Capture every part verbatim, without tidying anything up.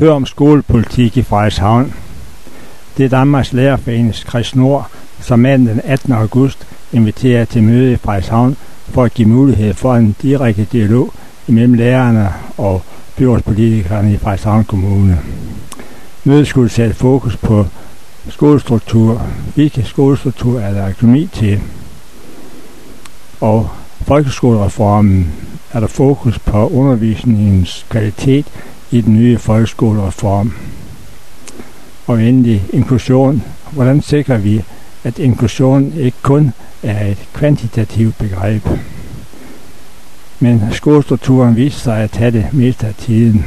Hør om skolepolitik i Frederikshavn. Det er Danmarks Lærerforenings Chris Nord, som mandag den attende august inviterer til møde i Frederikshavn for at give mulighed for en direkte dialog imellem lærerne og byrådspolitikerne i Frederikshavn Kommune. Mødet skulle sætte fokus på skolestruktur, hvilke skolestruktur er der økonomi til, og folkeskolereformen er der fokus på undervisningens kvalitet i den nye folkeskolereform. Og endelig inklusion. Hvordan sikrer vi, at inklusion ikke kun er et kvantitativt begreb, men skolestrukturen viser sig at tage det meste af tiden.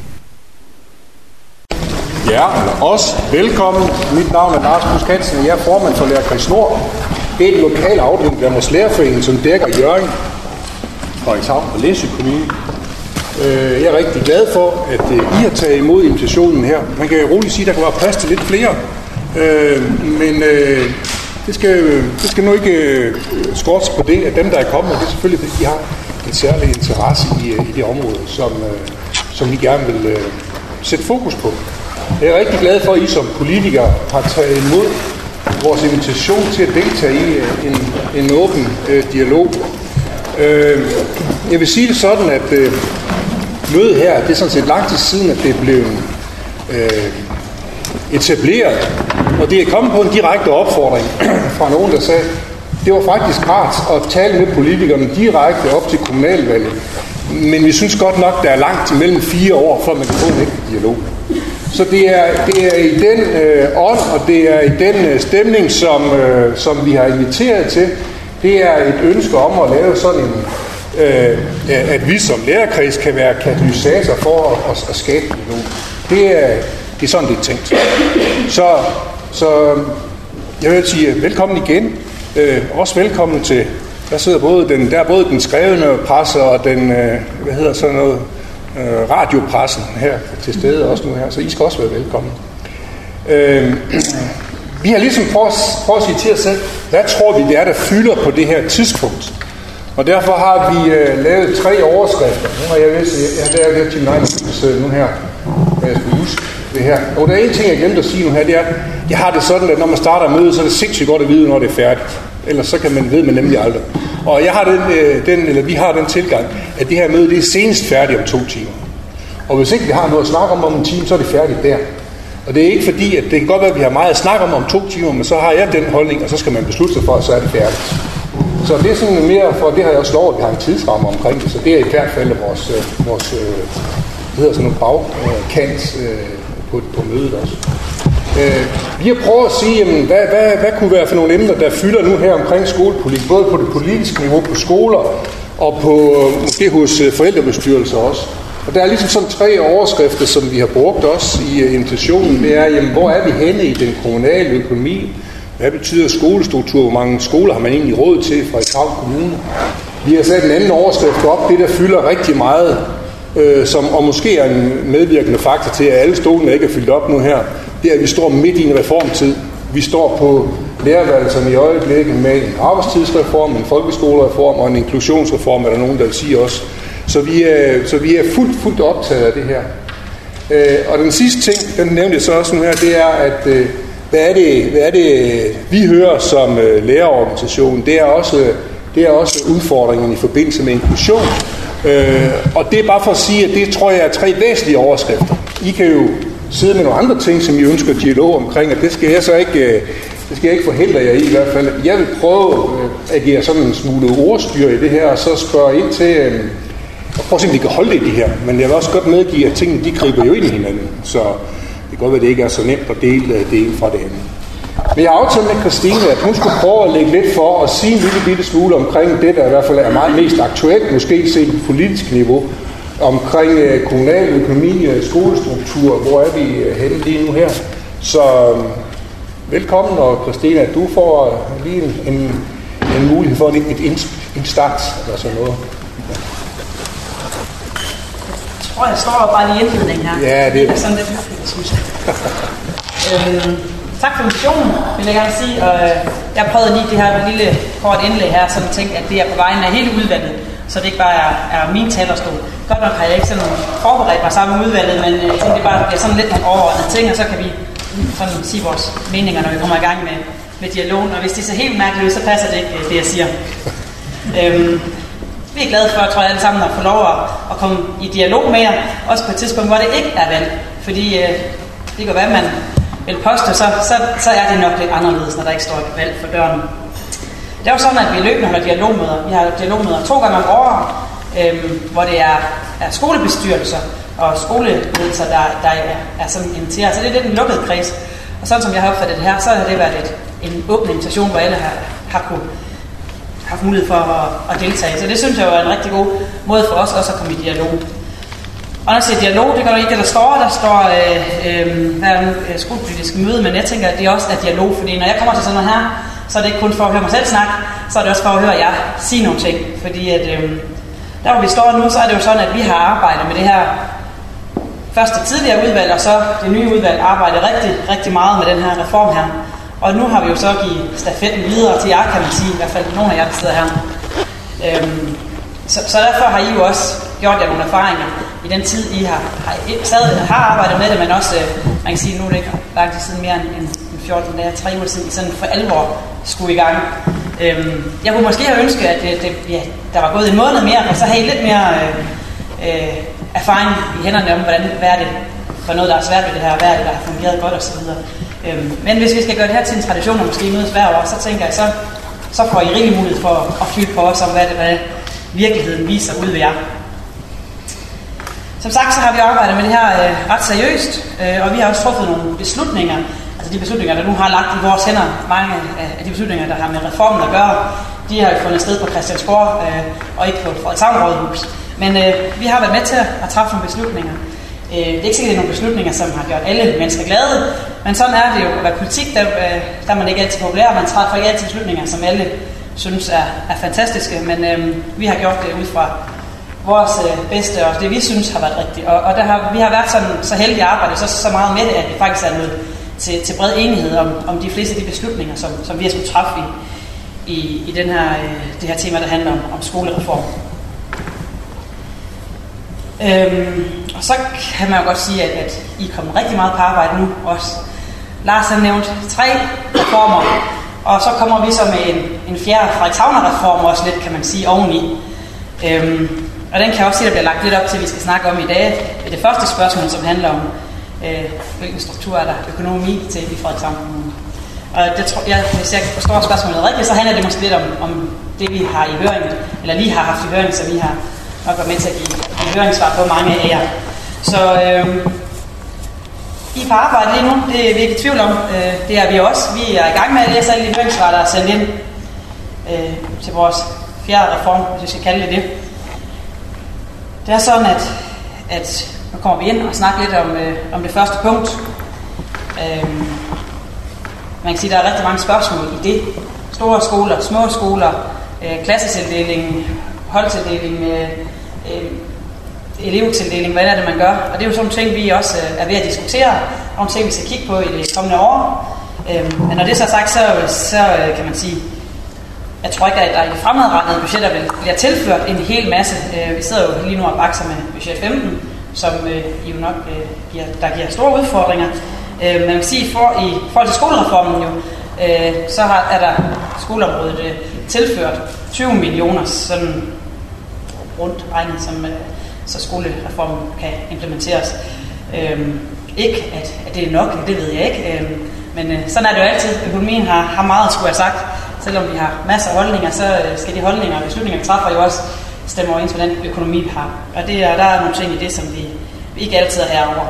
Ja, også velkommen. Mit navn er Lars Busk Hansen, og jeg er formand for Lærer Chris Nord. Det er den lokale afdeling af Danmarks Lærerforening, som dækker Hjørring, Frederikshavn og Læsø Kommune. Jeg er rigtig glad for, at I har taget imod invitationen her. Man kan roligt sige, at der kan være plads til lidt flere, men det skal, det skal nu ikke skortes på det, at dem, der er kommet, det er selvfølgelig, fordi de har en særlig interesse i, i det område, som, som vi gerne vil sætte fokus på. Jeg er rigtig glad for, at I som politikere har taget imod vores invitation til at deltage i en, en åben øh, dialog. Øh, jeg vil sige det sådan, at øh, mødet her, det er sådan set lang tid siden, at det blev øh, etableret, og det er kommet på en direkte opfordring fra nogen, der sagde, det var faktisk rart at tale med politikerne direkte op til kommunalvalget, men vi synes godt nok, der er langt imellem fire år, før man kan få en ægte dialog. Så det er, det er i den øh, ånd, og det er i den øh, stemning, som, øh, som vi har inviteret til. Det er et ønske om at lave sådan en, øh, at vi som lærerkreds kan være katalysator for at, at, at skabe dialog. Det er, det er sådan, det er tænkt. Så, så jeg vil sige velkommen igen. Øh, også velkommen til, der sidder både den, der er både den skrevne presse og den, øh, hvad hedder sådan noget, øh, radiopressen her til stede også nu her, så I skal også være velkommen. Øh, vi har ligesom prøvet, prøvet at sige til os selv, hvad tror vi det er, der fylder på det her tidspunkt? Og derfor har vi øh, lavet tre overskrifter. Nu har jeg vist, jeg, jeg, jeg, jeg til min nu her, jeg skal huske det her. Og der er en ting, jeg glemte at sige nu her, det er, jeg har det sådan, at når man starter mødet, så er det sindssygt godt at vide, når det er færdigt. Ellers så kan man ved man nemlig aldrig. Og jeg har den, den, eller vi har den tilgang, at det her møde, det er senest færdigt om to timer. Og hvis ikke vi har noget at snakke om om en time, så er det færdigt der. Og det er ikke fordi, at det kan godt være, at vi har meget at snakke om om to timer, men så har jeg den holdning, og så skal man beslutte sig for, at så er det færdigt. Så det er sådan mere, for det har jeg også lov, at vi har en tidsramme omkring det, så det er i hvert fald vores, vores det hedder sådan nogle bagkant på, på mødet også. Øh, vi har prøvet at sige, jamen, hvad, hvad, hvad kunne være for nogle emner, der fylder nu her omkring skolepolitik, både på det politiske niveau, på skoler og på måske hos forældrebestyrelser også. Og der er ligesom sådan tre overskrifter, som vi har brugt også i invitationen. Det er, jamen, hvor er vi henne i den kommunale økonomi? Hvad betyder skolestruktur? Hvor mange skoler har man egentlig råd til fra Frederikshavn Kommune? Vi har sat en anden overskrift op, det der fylder rigtig meget, øh, som, og måske er en medvirkende faktor til, at alle stolene ikke er fyldt op nu her. Det er, at vi står midt i en reformtid. Vi står på lærerværelserne i øjeblikket med en arbejdstidsreform, en folkeskolereform og en inklusionsreform, er der nogen, der vil sige også. Så vi er, så vi er fuldt, fuldt optaget af det her. Øh, og den sidste ting, den nævnte jeg så også nu her, det er, at øh, hvad, er det, hvad er det, vi hører som øh, lærerorganisation? Det er, også, det er også udfordringen i forbindelse med inklusion. Øh, og det er bare for at sige, at det tror jeg er tre væsentlige overskrifter. I kan jo sidde med nogle andre ting, som I ønsker dialog omkring, og det skal jeg så ikke, det skal jeg ikke forhindre jer i i hvert fald. Jeg vil prøve at agere sådan en smule ordstyr i det her, og så spørge ind til, og prøve at se, om vi kan holde det i det her. Men jeg vil også godt medgive, at tingene, de griber jo ind i hinanden, så det kan godt være, at det ikke er så nemt at dele det ene fra det andet. Men jeg har aftalt med Christine, at hun skulle prøve at lægge lidt for og sige en lille bitte smule omkring det, der i hvert fald er meget mest aktuelt, måske set på politisk niveau, omkring øh, kommunal økonomi, øh, skolestruktur, hvor er vi øh, henne lige nu her. Så øh, velkommen, og Christina, du får øh, lige en, en, en mulighed for et, et instans eller sådan noget. Jeg tror, jeg står bare lige indledning her. Ja, det, det er sådan lidt hyggeligt, synes jeg. øh, tak for invitationen, vil jeg gerne sige. Og, øh, jeg prøvede lige det her lille kort indlæg her, som tænkte, at det er på vegne af hele udvalget. så det ikke bare er, er min talerstol. Godt nok har jeg ikke sådan forberedt mig sammen med udvalget, men jeg tænkte, det bare bliver sådan lidt nogle overordnede ting, og så kan vi sådan sige vores meninger, når vi kommer i gang med, med dialogen. Og hvis det ser helt mærkeligt ud, så passer det ikke, det jeg siger. øhm, vi er glade for, tror jeg, alle sammen at få lov at, at komme i dialog med jer, også på et tidspunkt, hvor det ikke er valg. Fordi øh, det kan være, man vil påstå, så, så, så er det nok lidt anderledes, når der ikke står et valg for døren. Det er jo sådan, at vi løbende holder dialogmøder. Vi har dialogmøder to gange om året, øhm, hvor det er, er skolebestyrelser og skoleledelser, der, der er, er sådan inviteret. Så det er lidt en lukket kreds. Og sådan som jeg har opfattet det her, så har det været et, en åben invitation, hvor alle har, har kunne, haft mulighed for at, at deltage. Så det synes jeg jo er en rigtig god måde for os også at komme i dialog. Og når jeg siger dialog, det gør jo ikke det, der står. Der står øh, øh, hvad er øh, skolepolitisk møde, men jeg tænker, at det også er dialog. Fordi når jeg kommer til sådan noget her, så er det ikke kun for at høre mig selv snakke, så er det også for at høre jer sige nogle ting. Fordi at, øh, der hvor vi står nu, så er det jo sådan, at vi har arbejdet med det her første tidligere udvalg, og så det nye udvalg arbejdet rigtig, rigtig meget med den her reform her. Og nu har vi jo så givet stafetten videre til jer, kan man sige, i hvert fald nogle af jer, der sidder her. Øhm, så, så derfor har I jo også gjort jer nogle erfaringer i den tid, I har, har, stadig har arbejdet med det, men også, man kan sige, nu er det ikke lang tid siden mere end fjorten dage, tre uger siden, I sådan for alvor skulle i gang. Øhm, jeg kunne måske have ønsket, at det, det, ja, der var gået en måned mere, og så har I lidt mere øh, øh, erfaring i hænderne om, hvordan, hvad er det for noget, der er svært ved det her, hvad er det, der har fungeret godt osv. Øhm, men hvis vi skal gøre det her til en tradition, og måske mødes hver år, så tænker jeg, så, så får I rigtig mulighed for at fylde på os om, hvad det hvad virkeligheden viser ud ved jer. Som sagt, så har vi arbejdet med det her øh, ret seriøst, øh, og vi har også truffet nogle beslutninger, altså de beslutninger, der nu har lagt i vores hænder, mange af de beslutninger, der har med reformen at gøre, de har jo fundet sted på Christiansborg øh, og ikke på Frederikshavn Rådhus. Men øh, vi har været med til at træffe nogle beslutninger. Øh, det er ikke sikkert, det er nogle beslutninger, som har gjort alle mennesker glade, men sådan er det jo at være politik, der, øh, der er man ikke altid populær, man træffer ikke altid beslutninger, som alle synes er, er fantastiske, men øh, vi har gjort det ud fra vores øh, bedste, og det vi synes har været rigtigt. Og, og der har, vi har været sådan, så heldige at arbejde så, så meget med det, at vi faktisk er nødt til, til bred enighed om, om de fleste af de beslutninger, som, som vi har skulle træffe i, i, i den her, øh, det her tema, der handler om, om skolereform. Øhm, og så kan man jo godt sige, at, at I er kommet rigtig meget på arbejde nu også. Lars har nævnt tre reformer, og så kommer vi så med en, en fjerde Frederikshavner-reform også lidt, kan man sige, oveni. Øhm, og den kan jeg også sige, der bliver lagt lidt op til, at vi skal snakke om i dag. Det første spørgsmål, som handler om, øh, hvilken struktur er der økonomi til i Frederikshavn Kommune. Og det tror jeg, hvis jeg forstår spørgsmålet rigtigt, så handler det måske lidt om, om det, vi har i høring, eller lige har haft i høring, så vi har nok været med til at give, give høringssvar på mange af jer. Så øh, I er på arbejde lige nu, det er vi ikke i tvivl om. Øh, det er vi også. Vi er i gang med at læse alle de høringssvar, der er sendt ind øh, til vores fjerde reform, hvis vi skal kalde det det. Det er sådan, at, at nu kommer vi ind og snakker lidt om, øh, om det første punkt. Øh, man kan sige, at der er rigtig mange spørgsmål i det. Store skoler, små skoler, øh, klassetildeling, holdtildeling, øh, øh, elevtildeling, hvad er det, man gør? Og det er jo sådan nogle ting, vi også øh, er ved at diskutere, og nogle ting, vi skal kigge på i det kommende år. Øh, men når det så er sagt, så, så øh, kan man sige, jeg tror ikke, at der i fremadrettede budgetter vil bliver tilført en hel masse. Øh, vi sidder jo lige nu og bakser med budget femten, som øh, jo nok øh, giver, der giver store udfordringer. Øh, man kan sige, for i forhold til skolereformen jo, øh, så har, er der skoleområdet øh, tilført tyve millioner sådan rundt regnet, som øh, så skolereformen kan implementeres. Øh, ikke at, at det er nok, det ved jeg ikke, øh, men øh, sådan er det jo altid. Økonomien har, har meget at skulle have sagt. Selvom vi har masser af holdninger, så skal de holdninger og beslutninger, vi træffer, jo også stemme overens med den økonomi, vi har. Og det er, der er nogle ting i det, som vi, vi ikke altid er herovre.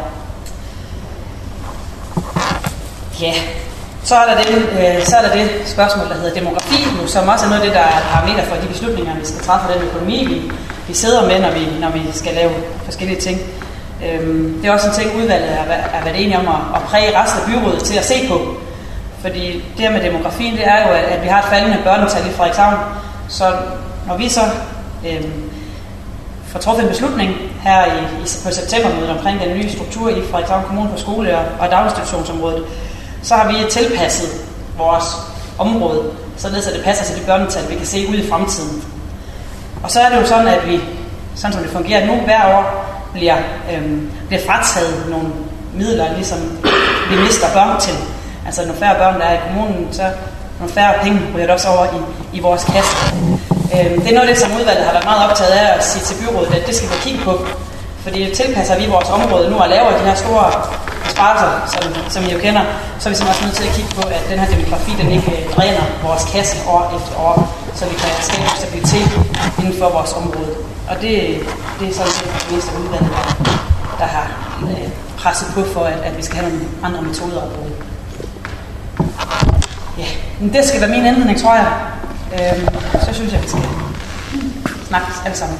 Ja, så er, der det, øh, så er der det spørgsmål, der hedder demografi, som også er noget af det, der er parameter for de beslutninger, vi skal træffe, den økonomi, vi, vi sidder med, når vi, når vi skal lave forskellige ting. Øhm, det er også en ting, udvalget er, er været enige om at, at præge resten af byrådet til at se på. Fordi det her med demografien, det er jo, at vi har et faldende børnetal i Frederikshavn. Så når vi så øh, får truffet en beslutning her i, i, på septembermødet omkring den nye struktur i Frederikshavn Kommune på skole- og, og daginstitutionsområdet, så har vi tilpasset vores område, således at det passer til det børnetal, vi kan se ud i fremtiden. Og så er det jo sådan, at vi, sådan som det fungerer nu, hver år bliver, øhm, bliver frataget nogle midler, ligesom vi mister børn til. Altså nogle færre børn, der er i kommunen, så nogle færre penge ryger det også over i, i vores kasse. Øhm, det er noget af det, som udvalget har været meget optaget af at sige til byrådet, at det skal vi kigge på. Fordi tilpasser vi vores område nu og laver de her store besparelser, som, som I jo kender, så er vi simpelthen også nødt til at kigge på, at den her demografi, den ikke dræner vores kasse år efter år, så vi kan skabe stabilitet inden for vores område. Og det, det er sådan set det meste udvalget, der, der har øh, presset på for, at, at vi skal have nogle andre metoder at bruge. Ja, men det skal være min indledning, tror jeg. Øhm, så synes jeg, vi skal snakke alle sammen.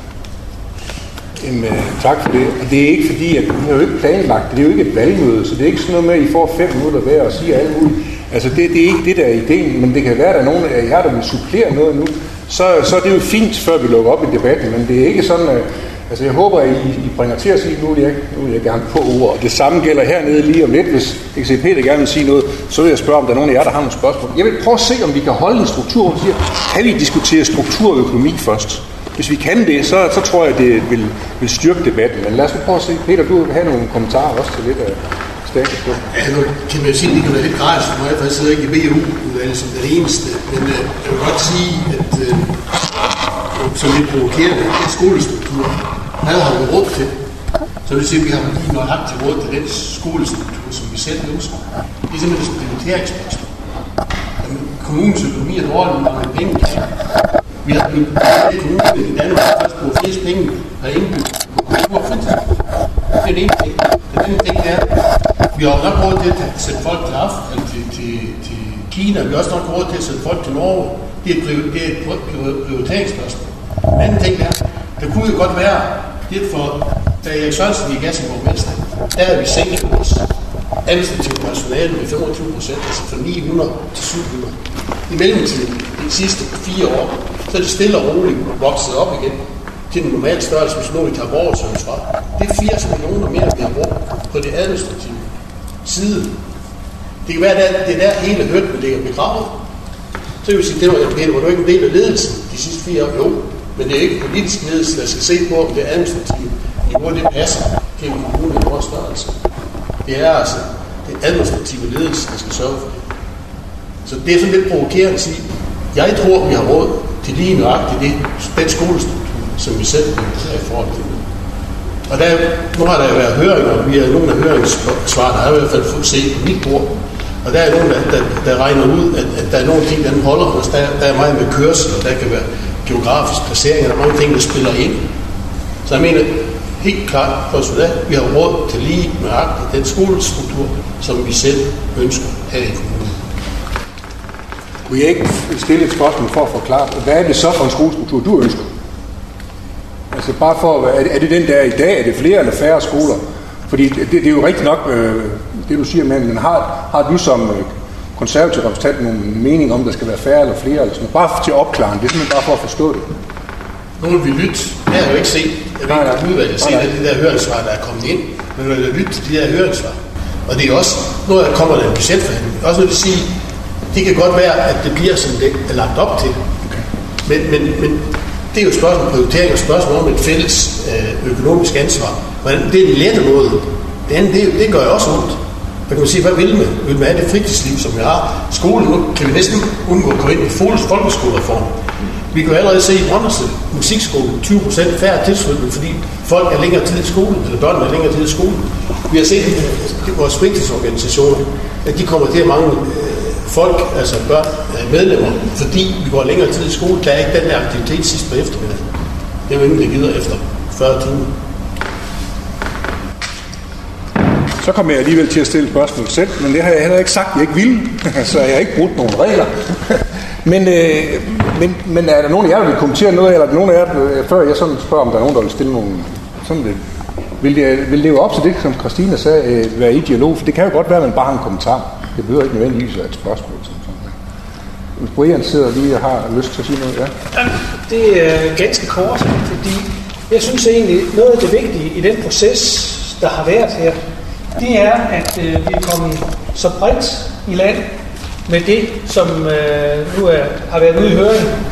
Jamen, tak for det. Og det er ikke fordi, at vi har jo ikke planlagt det. Det er jo ikke et valgmøde, så det er ikke sådan noget med, at I får fem minutter hver og siger alt muligt. Altså, det, det er ikke det, der er ideen, men det kan være, at der er nogen af jer, der vil supplere noget nu. Så, så er det jo fint, før vi lukker op i debatten, men det er ikke sådan, at, altså jeg håber, at I, I bringer til at sige, nu vil jeg, nu vil jeg gerne på ord. Og det samme gælder hernede lige om lidt. Hvis jeg kan se, Peter gerne vil sige noget, så vil jeg spørge, om der er nogen af jer, der har nogle spørgsmål. Jeg vil prøve at se, om vi kan holde en struktur, hvor vi siger, kan vi diskutere struktur og økonomi først? Hvis vi kan det, så, så tror jeg, det vil, vil styrke debatten. Men lad os prøve at se. Peter, du vil have nogle kommentarer også til lidt af status. Ja, nu kan man jo sige, at det kan være lidt gratis for mig, for jeg sidder ikke i B U udvalget som den eneste. Men øh, jeg vil godt sige, at øh, som lidt provokerende, det er skolestruktur. Hvad har vi råd til? Så vil det sige, at vi har lige nøjagtigt råd til den skolestruktur, som vi selv ønsker. Det er simpelthen et prioriteringsspørgsmål. Kommunens økonomi er dårlig, når man penge kan. Vi har bygget i kommunen i Danmark, der først bruger flest penge per indbygget på kultur og fritid. Det er det ene ting. Den anden ting er, vi har nok råd til at sætte folk til, Afrika, til, til, til Kina. Vi har også nok råd til at sætte folk til Norge. Det er et, det er et prioriteringsspørgsmål. Den anden ting er, det kunne jo godt være, det er for, da Erik Sørensen gik af som borgmester, der er vi sænket vores administrative personale med femogtyve procent, altså fra ni hundrede til syv hundrede. I mellemtiden, de sidste fire år, så er det stille og roligt vokset op igen til den normale størrelse, hvis nu vi tager borgerservice fra. Det er firs millioner mere, der bliver brugt på det administrative side. Det kan være, at det er der hele høtten ligger begravet. Så kan vi sige, det var, Peter, var du ikke en del af ledelsen de sidste fire år? Jo, men det er ikke politisk ledelse, der skal se på, om det administrative niveau, det passer til en kommune i vores størrelse. Det er altså det administrative ledelse, der skal sørge for det. Så det er sådan lidt provokerende at sige, jeg tror, vi har råd til lige nøjagtigt det, den skolestruktur, som vi selv er i forhold til. Og der, nu har der jo været høringer, vi har nogle af høringssvar, der har i hvert fald fået set på mit bord, og der er nogen, der, der, der regner ud, at, at der er nogle ting, der holder os. Der, der er meget med kørsel, og der kan være geografisk placering, og der er mange ting, der spiller ind. Så jeg mener, helt klart, for sådan, vi har råd til lige nøjagtigt den skolestruktur, som vi selv ønsker her i kommunen. Kunne jeg ikke stille et spørgsmål for at forklare, hvad er det så for en skolestruktur, du ønsker? Altså bare for, er det den der i dag, er det flere eller færre skoler? Fordi det, det er jo rigtigt nok, øh, det du siger, men har, har du som øh, konservativ repræsentant nogen mening om, der skal være færre eller flere? Eller sådan. Bare til opklaring, det er simpelthen bare for at forstå det. Nu vil vi lytte. Jeg har jo ikke set, jeg ved ikke, udvalget har set af de der høringssvar, der er kommet ind, men vi vil lytte til de der høringssvar. Og det er også, når der kommer der en budgetforhandling, også når de siger, det kan godt være, at det bliver, som det er lagt op til. Men, men, men det er jo et spørgsmål om prioritering og spørgsmål om et fælles øh, økonomisk ansvar. Men det er den lette måde. Det andet, det, det gør jo også ondt. Der kan man sige, hvad vil man? Vil man have det fritidsliv, som vi har? Skolen, nu kan vi næsten undgå at komme ind i folkeskolereform. Vi kan jo allerede se i Brønderslev musikskole tyve procent færre tilslutning, fordi folk er længere tid i skolen, eller børnene er længere tid i skolen. Vi har set at vores fritidsorganisationer, at de kommer til at mangle folk, altså børn, medlemmer, fordi vi går længere tid i skole. Der er ikke den der aktivitet sidst på eftermiddagen. Det er jo ingen, der gider efter fyrre timer. Så kommer jeg alligevel til at stille spørgsmål selv, men det har jeg heller ikke sagt, jeg ikke ville, så jeg har ikke brudt nogen regler. men, øh, men, men er der nogen af jer, der vil kommentere noget, eller er der nogen af jer, før jeg sådan spørger, om der er nogen, der vil stille nogle sådan lidt, vil det, vil det leve op til det, som Christina sagde, øh, være i dialog? For det kan jo godt være, at man bare har en kommentar. Det behøver ikke nødvendigvis være et spørgsmål. Sådan, sådan. Hvis Brian sidder lige og har lyst til at sige noget, ja. Det er ganske kort, fordi jeg synes egentlig, noget af det vigtige i den proces, der har været her, det er, at øh, vi er kommet så bredt i land med det, som øh, nu er, har været ude i høring.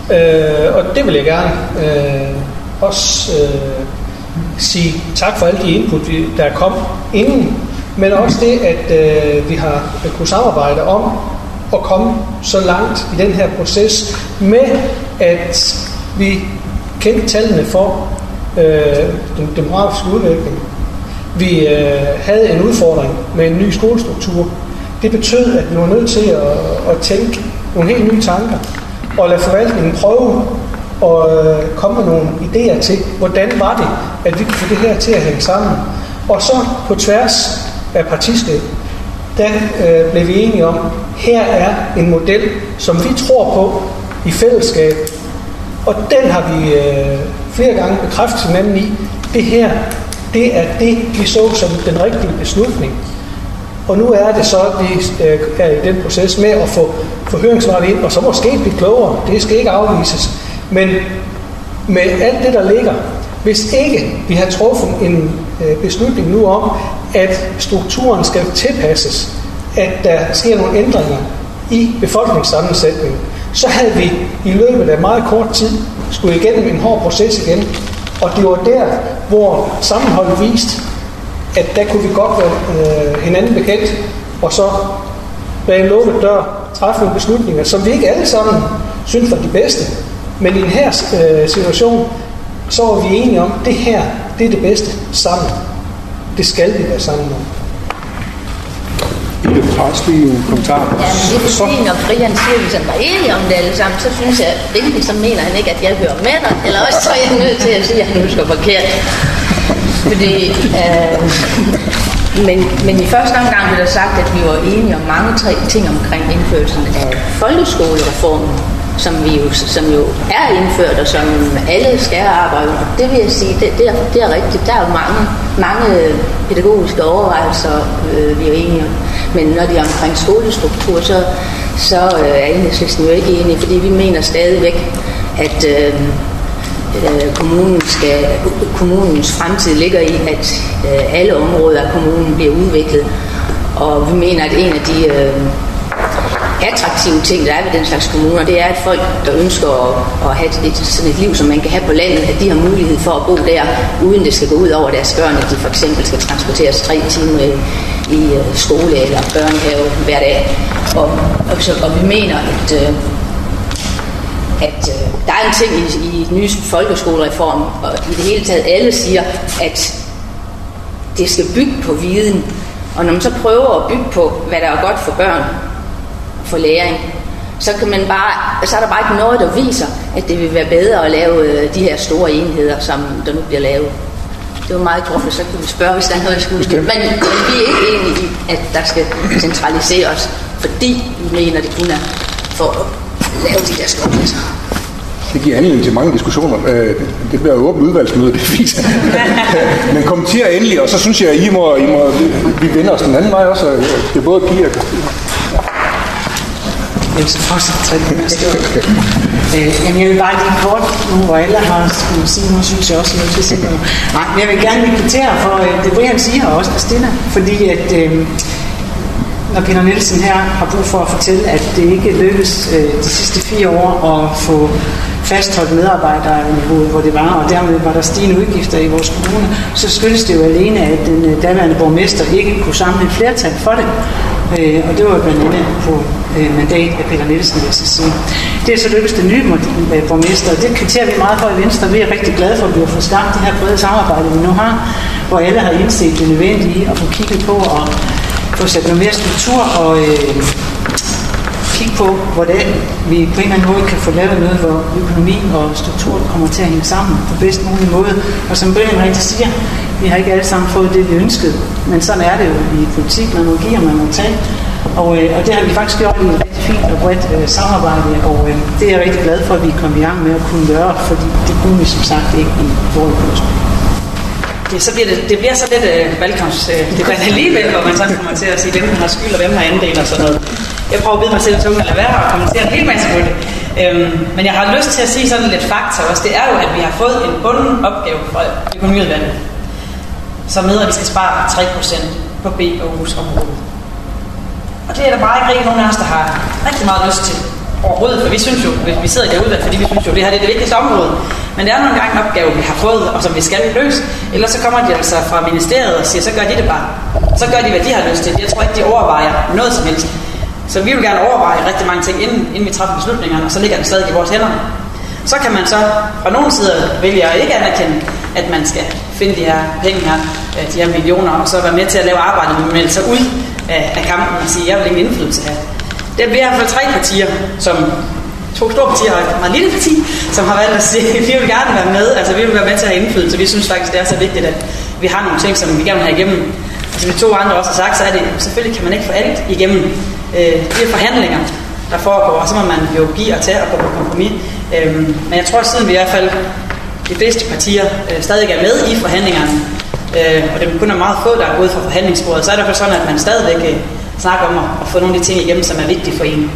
Øh, og det vil jeg gerne øh, også øh, sige tak for alle de input, der er kommet inden, men også det, at øh, vi har kunnet samarbejde om at komme så langt i den her proces med, at vi kendte tallene for øh, den demografiske udvikling. Vi øh, havde en udfordring med en ny skolestruktur. Det betød, at vi var nødt til at, at tænke nogle helt nye tanker og lade forvaltningen prøve at øh, komme med nogle idéer til, hvordan var det, at vi kunne få det her til at hænge sammen. Og så på tværs af partiskel, der øh, blev vi enige om, her er en model, som vi tror på i fællesskab. Og den har vi øh, flere gange bekræftet hinanden i. Det her, det er det, vi så som den rigtige beslutning. Og nu er det så, at vi øh, er i den proces med at få, få høringssvaret ind, og så måske blive klogere. Det skal ikke afvises. Men med alt det, der ligger, hvis ikke vi har truffet en øh, beslutning nu om, at strukturen skal tilpasses, at der sker nogle ændringer i befolkningssammensætningen, så havde vi i løbet af meget kort tid skulle igennem en hård proces igen. Og det var der, hvor sammenholdet viste, at der kunne vi godt være øh, hinanden bekendt, og så bag en lukket dør træffe nogle beslutninger, som vi ikke alle sammen synes var de bedste. Men i den her øh, situation, så var vi enige om, at det her, det er det bedste sammen. Det skal vi være sammen om. Ida, også lige en kommentar. Ja, men det er fordi, når Brian siger, at vi sådan var enige om det alle sammen, så synes jeg, enten så mener han ikke, at jeg hører med dig, eller også så er jeg nødt til at sige, at han husker forkert. Fordi, øh, men, men i første omgang blev der sagt, at vi var enige om mange tre ting omkring indførelsen af folkeskolereformen, som, vi jo, som jo er indført, og som alle skal arbejde under. Det vil jeg sige, det, det, er, det er rigtigt. Der er jo mange, mange pædagogiske overvejelser, øh, vi er enige om. Men når det er omkring skolestruktur, så, så øh, er Enhedslisten jo ikke enige, fordi vi mener stadigvæk, at øh, øh, kommunen skal, kommunens fremtid ligger i, at øh, alle områder af kommunen bliver udviklet. Og vi mener, at en af de øh, attraktive ting, der er ved den slags kommuner, det er, at folk, der ønsker at, at have et, sådan et liv, som man kan have på landet, at de har mulighed for at bo der, uden det skal gå ud over deres børn, at de for eksempel skal transporteres tre timer i, i skole eller børnehave hver dag. Og, og, så, og vi mener, at, at der er en ting i, i den nye folkeskolereform, og i det hele taget alle siger, at det skal bygge på viden. Og når man så prøver at bygge på, hvad der er godt for børn, for læring, så kan man bare, så er der bare ikke noget, der viser, at det vil være bedre at lave de her store enheder, som der nu bliver lavet. Det var meget gruffet, så kan vi spørge, hvis der er noget, der skal udskille. Men, men vi er ikke enige i, at der skal centraliseres, fordi vi mener, det kun er for at lave de der store klasser. Det giver anledning til mange diskussioner. Det bliver jo åbent udvalgsmøde, det viser. Men kommenter endelig, og så synes jeg, at I må, I må vi vender os den anden vej også. Det er både Pia og Christina. Jeg vil så fortsætte tre minutter. Jamen, jeg vil bare lige kort, nu hvor alle har skulle sige, nu synes jeg også, at jeg vil sige noget. Nej, men jeg vil gerne kvittere for det, Brian siger, og også Christina, fordi at øh, når Peter Nielsen her har brug for at fortælle, at det ikke lykkedes øh, de sidste fire år at få fastholdt medarbejdere-niveauet, hvor det var, og dermed var der stigende udgifter i vores kommune, så skyldes det jo alene, at den øh, daværende borgmester ikke kunne samle et flertal for det. Øh, og det var blandt andet på øh, mandat af Peter Nielsen, vil jeg så sige. Det er så lykkedes den nye borgmester, og det kvitterer vi meget for i Venstre. Vi er rigtig glade for, at vi har fået skabt det her brede samarbejde, vi nu har, hvor alle har indset det nødvendige at få kigget på og få sat noget mere struktur og øh, kigge på, hvordan vi på en eller anden måde kan få lavet noget, hvor økonomi og struktur kommer til at hænge sammen på bedst mulig måde. Og som Brian rigtig siger, vi har ikke alle sammen fået det, vi ønskede, men sådan er det jo i politik, man må give, og man må tage. Og, øh, og det har vi faktisk gjort i et rigtig fint og bredt øh, samarbejde, og øh, det er jeg rigtig glad for, at vi kom i gang med at kunne gøre, fordi det kunne vi som sagt ikke i vores kursen. Det, så bliver det, det bliver så lidt øh, valgkampsdebat øh, alligevel, hvor man så kommer til at sige, hvem har skyld og hvem har andel og sådan noget. Jeg prøver at bide mig selv tunge at lade være og kommentere en hel masse på det. Øhm, men jeg har lyst til at sige sådan lidt fakta også. Det er jo, at vi har fået en bunden opgave fra økonomiudvalget, som hedder, at vi skal spare tre procent på B- og Aarhus-området. Og det er der bare ikke rigtig nogen af os, der har rigtig meget lyst til. overhovedet, for vi synes jo, vi sidder i det udvalg, fordi vi synes jo, det her det er det vigtigste område. Men det er nogle gange en opgave, vi har fået, og som vi skal løse. Ellers så kommer de altså fra ministeriet og siger, så gør de det bare. Så gør de, hvad de har lyst til. Jeg tror ikke, de overvejer noget som helst. Så vi vil gerne overveje rigtig mange ting, inden, inden vi træffer beslutningerne, og så ligger det stadig i vores hænder. Så kan man så fra nogle sider vælge at ikke anerkende, at man skal finde de her penge her, de her millioner, og så være med til at lave arbejdet, men melde sig ud af, af kampen og sige, jeg vil ingen indflydelse have. Det er i hvert fald tre partier, som to store partier og et meget lille parti, som har valgt at sige, at vi vil gerne være med, altså vi vil være med til at have indflydelse. Vi synes faktisk, det er så vigtigt, at vi har nogle ting, som vi gerne vil have igennem. Og som de to andre også har sagt, så er det, selvfølgelig kan man ikke få alt igennem øh, de her forhandlinger, der foregår, og så må man jo give og tage og gå på kompromis. Øhm, men jeg tror, siden vi i hvert fald de fleste partier øh, stadig er med i forhandlingerne, øh, og det kun er meget få, der er gået fra forhandlingsbordet, så er det i hvert fald sådan, at man stadigvæk øh, snakker om at, at få nogle af de ting igennem, som er vigtige for en.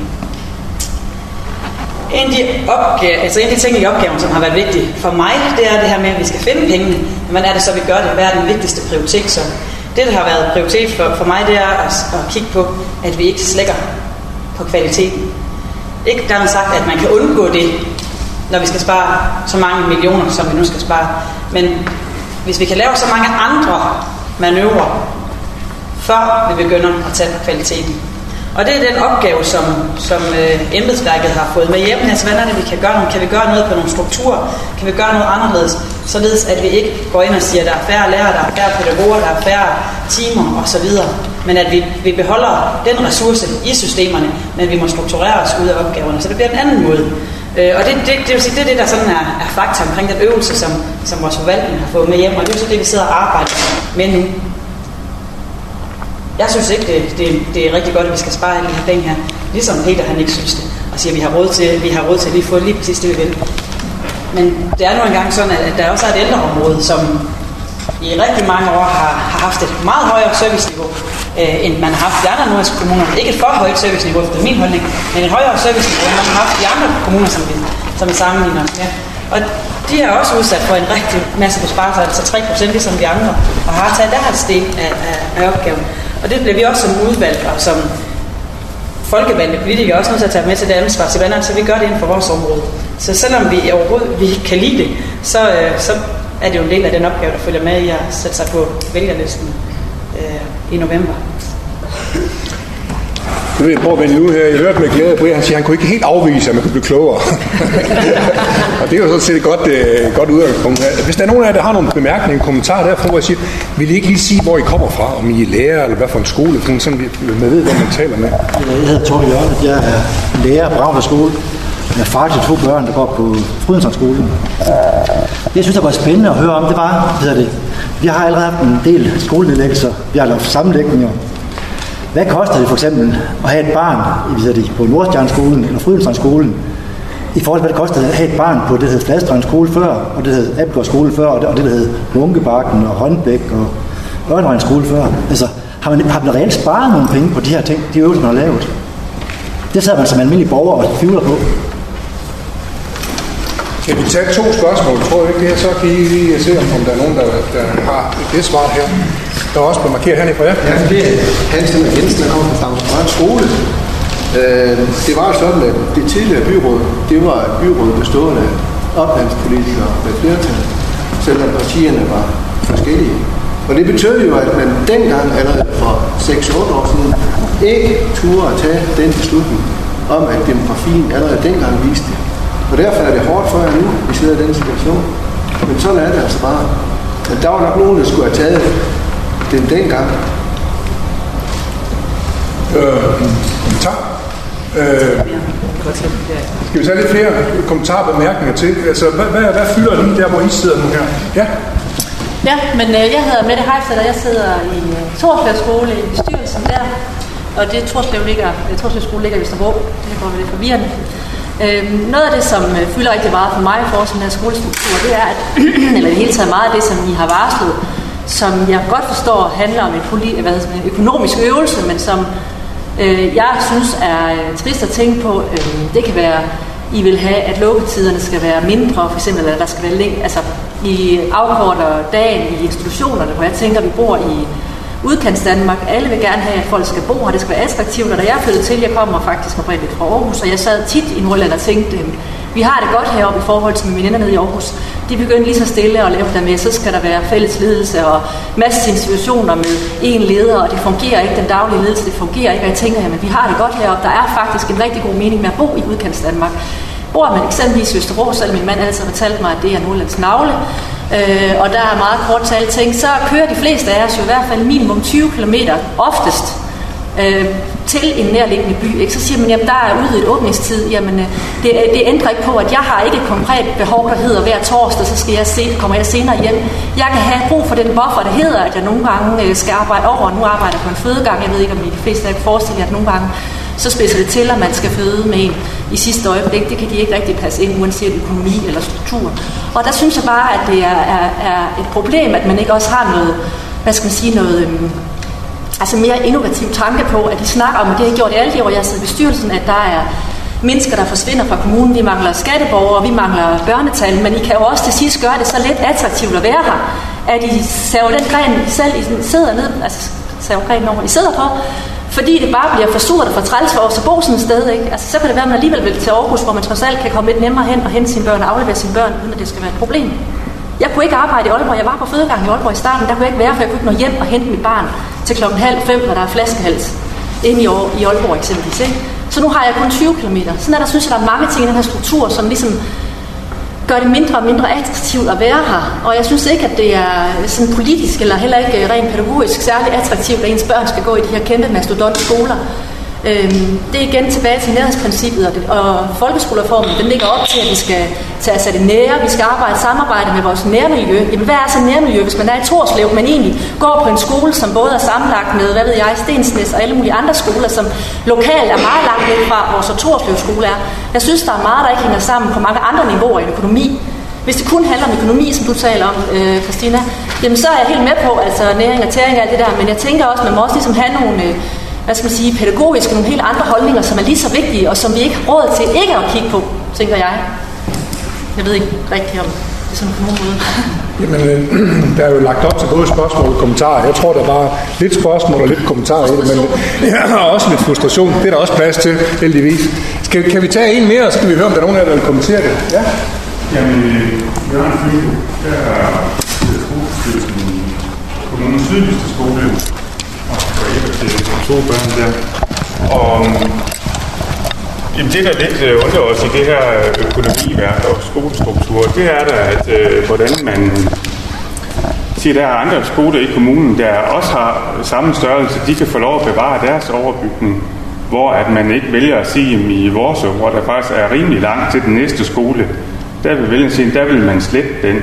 En af, de opgaver, altså en af de ting i opgaven, som har været vigtige for mig, det er det her med, at vi skal finde pengene. Men er det så, vi gør det? Hvad er den vigtigste prioritet? Så det, der har været prioritet for, for mig, det er at, at kigge på, at vi ikke slækker på kvaliteten. Ikke dermed sagt, at man kan undgå det, når vi skal spare så mange millioner, som vi nu skal spare. Men hvis vi kan lave så mange andre manøvrer, før vi begynder at tage på kvaliteten. Og det er den opgave, som, som øh, embedsværket har fået med hjem. Altså, hvad er det, vi kan gøre? Kan vi gøre noget på nogle strukturer? Kan vi gøre noget anderledes? Således, at vi ikke går ind og siger, at der er færre lærere, der er færre pædagoger, der er færre timer osv. Men at vi, vi beholder den ressource i systemerne, men vi må strukturere os ud af opgaverne. Så det bliver en anden måde. Øh, og det, det, det, vil sige, det er det, der sådan er, er fakta omkring den øvelse, som, som vores forvaltning har fået med hjem. Og det er så det, vi sidder og arbejder med nu. Jeg synes ikke, det, det, det er rigtig godt, at vi skal spare alle de her penge her. Ligesom Peter, han ikke synes det. Og siger, at vi har råd til, vi har råd til at lige få lige præcis det, vi vil. Men det er nu engang sådan, at der også er et ældreområde, som i rigtig mange år har, har haft et meget højere serviceniveau, øh, end man har haft i andre nordiske kommuner. Ikke et for højt serviceniveau, efter min holdning, men et højere serviceniveau, end man har haft i andre kommuner, som vi, som vi sammenligner med. Og de er også udsat for en rigtig masse besparelser, altså tre procent ligesom de andre, og har taget deres del af, af, af opgaven. Og det bliver vi også som udvalg og som folkevalgte politikere også nødt til at tage med til det ansvar til vandret, så vi gør det inden for vores område. Så selvom vi overhovedet vi kan lide det, så, øh, så er det jo en del af den opgave, der følger med i at sætte sig på vælgerlisten øh, i november. Nu vil jeg prøve at vende ud her. Jeg hørte med glæde, at Brian han siger, at han kunne ikke helt afvise, at man kunne blive klogere. Og det er jo sådan set et godt, uh, godt udgangspunkt. Hvis der er nogen af jer, der har nogle bemærkninger, en kommentar derfra, hvor jeg siger, vil I ikke lige sige, hvor I kommer fra? Om I er lærer, eller hvad for en skole? Sådan, man ved, hvad man taler med. Jeg hedder Torben Jørgen. Jeg er lærer på Braunhøj Skole. Jeg er far til to børn, der går på Frydensholmskolen. Det, jeg synes, der var spændende at høre om, det var, hedder det, vi har allerede haft en del skolenedlæggelser. Vi har lavet sammenlægninger. Hvad koster det for eksempel at have et barn på Nordstjerneskolen eller Frydensholmskolen, i forhold til, hvad det kostede at have et barn på det, der hed Fladstrand skole før, og det hed Abelgaard skole før, og det, og det der hed Munkebakken og Håndbæk og Ørnvejn skole før. Altså, har man, har man reelt sparet nogle penge på de her ting, de øvelser, man har lavet? Det sidder man som almindelig borger og tvivler på. Skal vi tage to spørgsmål, tror jeg ikke det her, så kan I lige se, om der er nogen, der, der har det svar her. Der er også på markeret hernede fra jer. Ja, det er Hans Henrik Jensen, der kommer fra Stavnsbrønd skole. Øh, det var sådan, at det tidligere byråd, det var et byråd bestående af oplandspolitikere med flertal, selvom partierne var forskellige. Og det betød jo, at man dengang, allerede for seks otte år siden, ikke turde at tage den beslutning om, at demografien allerede dengang viste det. Og derfor er det hårdt for jer nu, vi sidder i den situation. Men sådan er det altså bare. Men der var nok nogen, der skulle have taget den dengang. Øh, kommentar. Øh, skal vi tage lidt flere kommentarer og bemærkninger til? Altså, hvad, hvad, hvad fylder lige der, hvor I sidder nu her? Ja? Ja, men øh, jeg hedder Mette Heifsted, og jeg sidder i uh, Torslev skole i bestyrelsen der. Og det Torslev ligger, Torslev skole ligger i Østerbro. Det går lidt forvirrende. Øh, noget af det, som øh, fylder rigtig meget for mig for den her skolestruktur, det er, at, eller det hele taget meget af det, som I har varslet, som jeg godt forstår handler om en, poli- hvad hedder, en økonomisk øvelse, men som øh, jeg synes er øh, trist at tænke på. Øh, det kan være, I vil have, at lukketiderne skal være mindre, for eksempel, at der skal være længere, altså I afkorter dagen i institutionerne, hvor jeg tænker, vi bor i udkants Danmark. Alle vil gerne have, at folk skal bo her, det skal være attraktivt, og da jeg flyttede til, jeg kommer faktisk oprindeligt fra Aarhus, og jeg sad tit i Nordjylland og tænkte, vi har det godt heroppe i forhold til mine veninder nede i Aarhus. De begyndte lige så stille at lave det med, så skal der være fælles ledelse og masse institutioner med en leder, og det fungerer ikke, den daglige ledelse, det fungerer ikke, og jeg tænker, jamen vi har det godt heroppe, der er faktisk en rigtig god mening med at bo i udkants Danmark. Bor man eksempelvis i Østerås, selv min mand altid fortalt mig, at det er Nordlands navle, øh, og der er meget kort talt ting, så kører de fleste af os jo i hvert fald minimum tyve kilometer oftest øh, til en nærliggende by. Ikke? Så siger man, jamen der er udvidet åbningstid, jamen øh, det, det ændrer ikke på, at jeg har ikke et konkret behov, der hedder hver torsdag, så skal jeg se, kommer jeg senere hjem. Jeg kan have brug for den buffer, der hedder, at jeg nogle gange øh, skal arbejde over, og nu arbejder jeg på en fødegang, jeg ved ikke, om I de fleste af jer kan forestille jer, at nogle gange så spidser det til, at man skal føde med en i sidste øjeblik. Det kan de ikke rigtig passe ind, uanset økonomi eller struktur. Og der synes jeg bare, at det er, er, er et problem, at man ikke også har noget, hvad skal man sige, noget øhm, altså mere innovativ tanke på, at de snakker om, og det har jeg gjort i alle de år, jeg har siddet i bestyrelsen, at der er mennesker, der forsvinder fra kommunen. Vi mangler skatteborgere, vi mangler børnetal, men I kan jo også til sidst gøre det så lidt attraktivt at være her, at I saver den gren, I selv I sidder ned, altså saver grenen over, I sidder på, fordi det bare bliver for surt og for træls for os at bo sådan et sted, ikke? Altså, så kan det være, at man alligevel vil til Aarhus, hvor man trods alt kan komme lidt nemmere hen og hente sine børn og aflevere sine børn, uden at det skal være et problem. Jeg kunne ikke arbejde i Aalborg. Jeg var på fødegangen i Aalborg i starten. Der kunne jeg ikke være, for jeg kunne ikke nå hjem og hente mit barn til klokken halv fem, når der er flaskehals inde i, i Aalborg eksempelvis, ikke? Så nu har jeg kun tyve kilometer. Sådan er der, synes jeg, der er mange ting i den her struktur, som ligesom gør det mindre og mindre attraktivt at være her. Og jeg synes ikke, at det er sådan politisk eller heller ikke rent pædagogisk særlig attraktivt, at ens børn skal gå i de her kæmpe mastodontskoler. Øhm, det er igen tilbage til nærhedsprincippet, og, det, og folkeskolereformen, den ligger op til, at vi skal tage os af det nære, vi skal arbejde samarbejde med vores nærmiljø. Jamen, hvad er så nærmiljø, hvis man er i Torslev, men egentlig går på en skole, som både er sammenlagt med, hvad ved jeg, Stensnæs og alle mulige andre skoler, som lokalt er meget langt væk fra, hvor så Torslev skole er. Jeg synes, der er meget, der ikke hænger sammen på mange andre niveauer i økonomi. Hvis det kun handler om økonomi, som du taler om, øh, Christina, jamen så er jeg helt med på, altså næring og tæring og alt det der, men jeg tænker også, man må også ligesom have nogle øh, hvad skal man sige, pædagogiske, nogle helt andre holdninger, som er lige så vigtige, og som vi ikke har råd til ikke at kigge på, tænker jeg. Jeg ved ikke rigtigt, om det er sådan en måde. Jamen, øh, der er jo lagt op til både spørgsmål og kommentarer. Jeg tror, der er bare lidt spørgsmål og lidt kommentarer i det, men jeg har også lidt frustration. Det er der også plads til, heldigvis. Skal, kan vi tage en mere, og så skal vi høre, om der er nogen af jer, der vil kommentere det? Ja? Jamen, Jørgen Flygo, der er skolestyrelsen i kommunens sydligste skole, og forældre til to børn der. Og jamen, det, der lidt undrer os i det her økonomiværk og skolestruktur, det er der, at øh, hvordan man siger, der er andre skoler i kommunen, der også har samme størrelse, de kan få lov at bevare deres overbygning, hvor at man ikke vælger at sige, at i vores, hvor der faktisk er rimelig langt til den næste skole, der vil, vælge sige, der vil man slette den.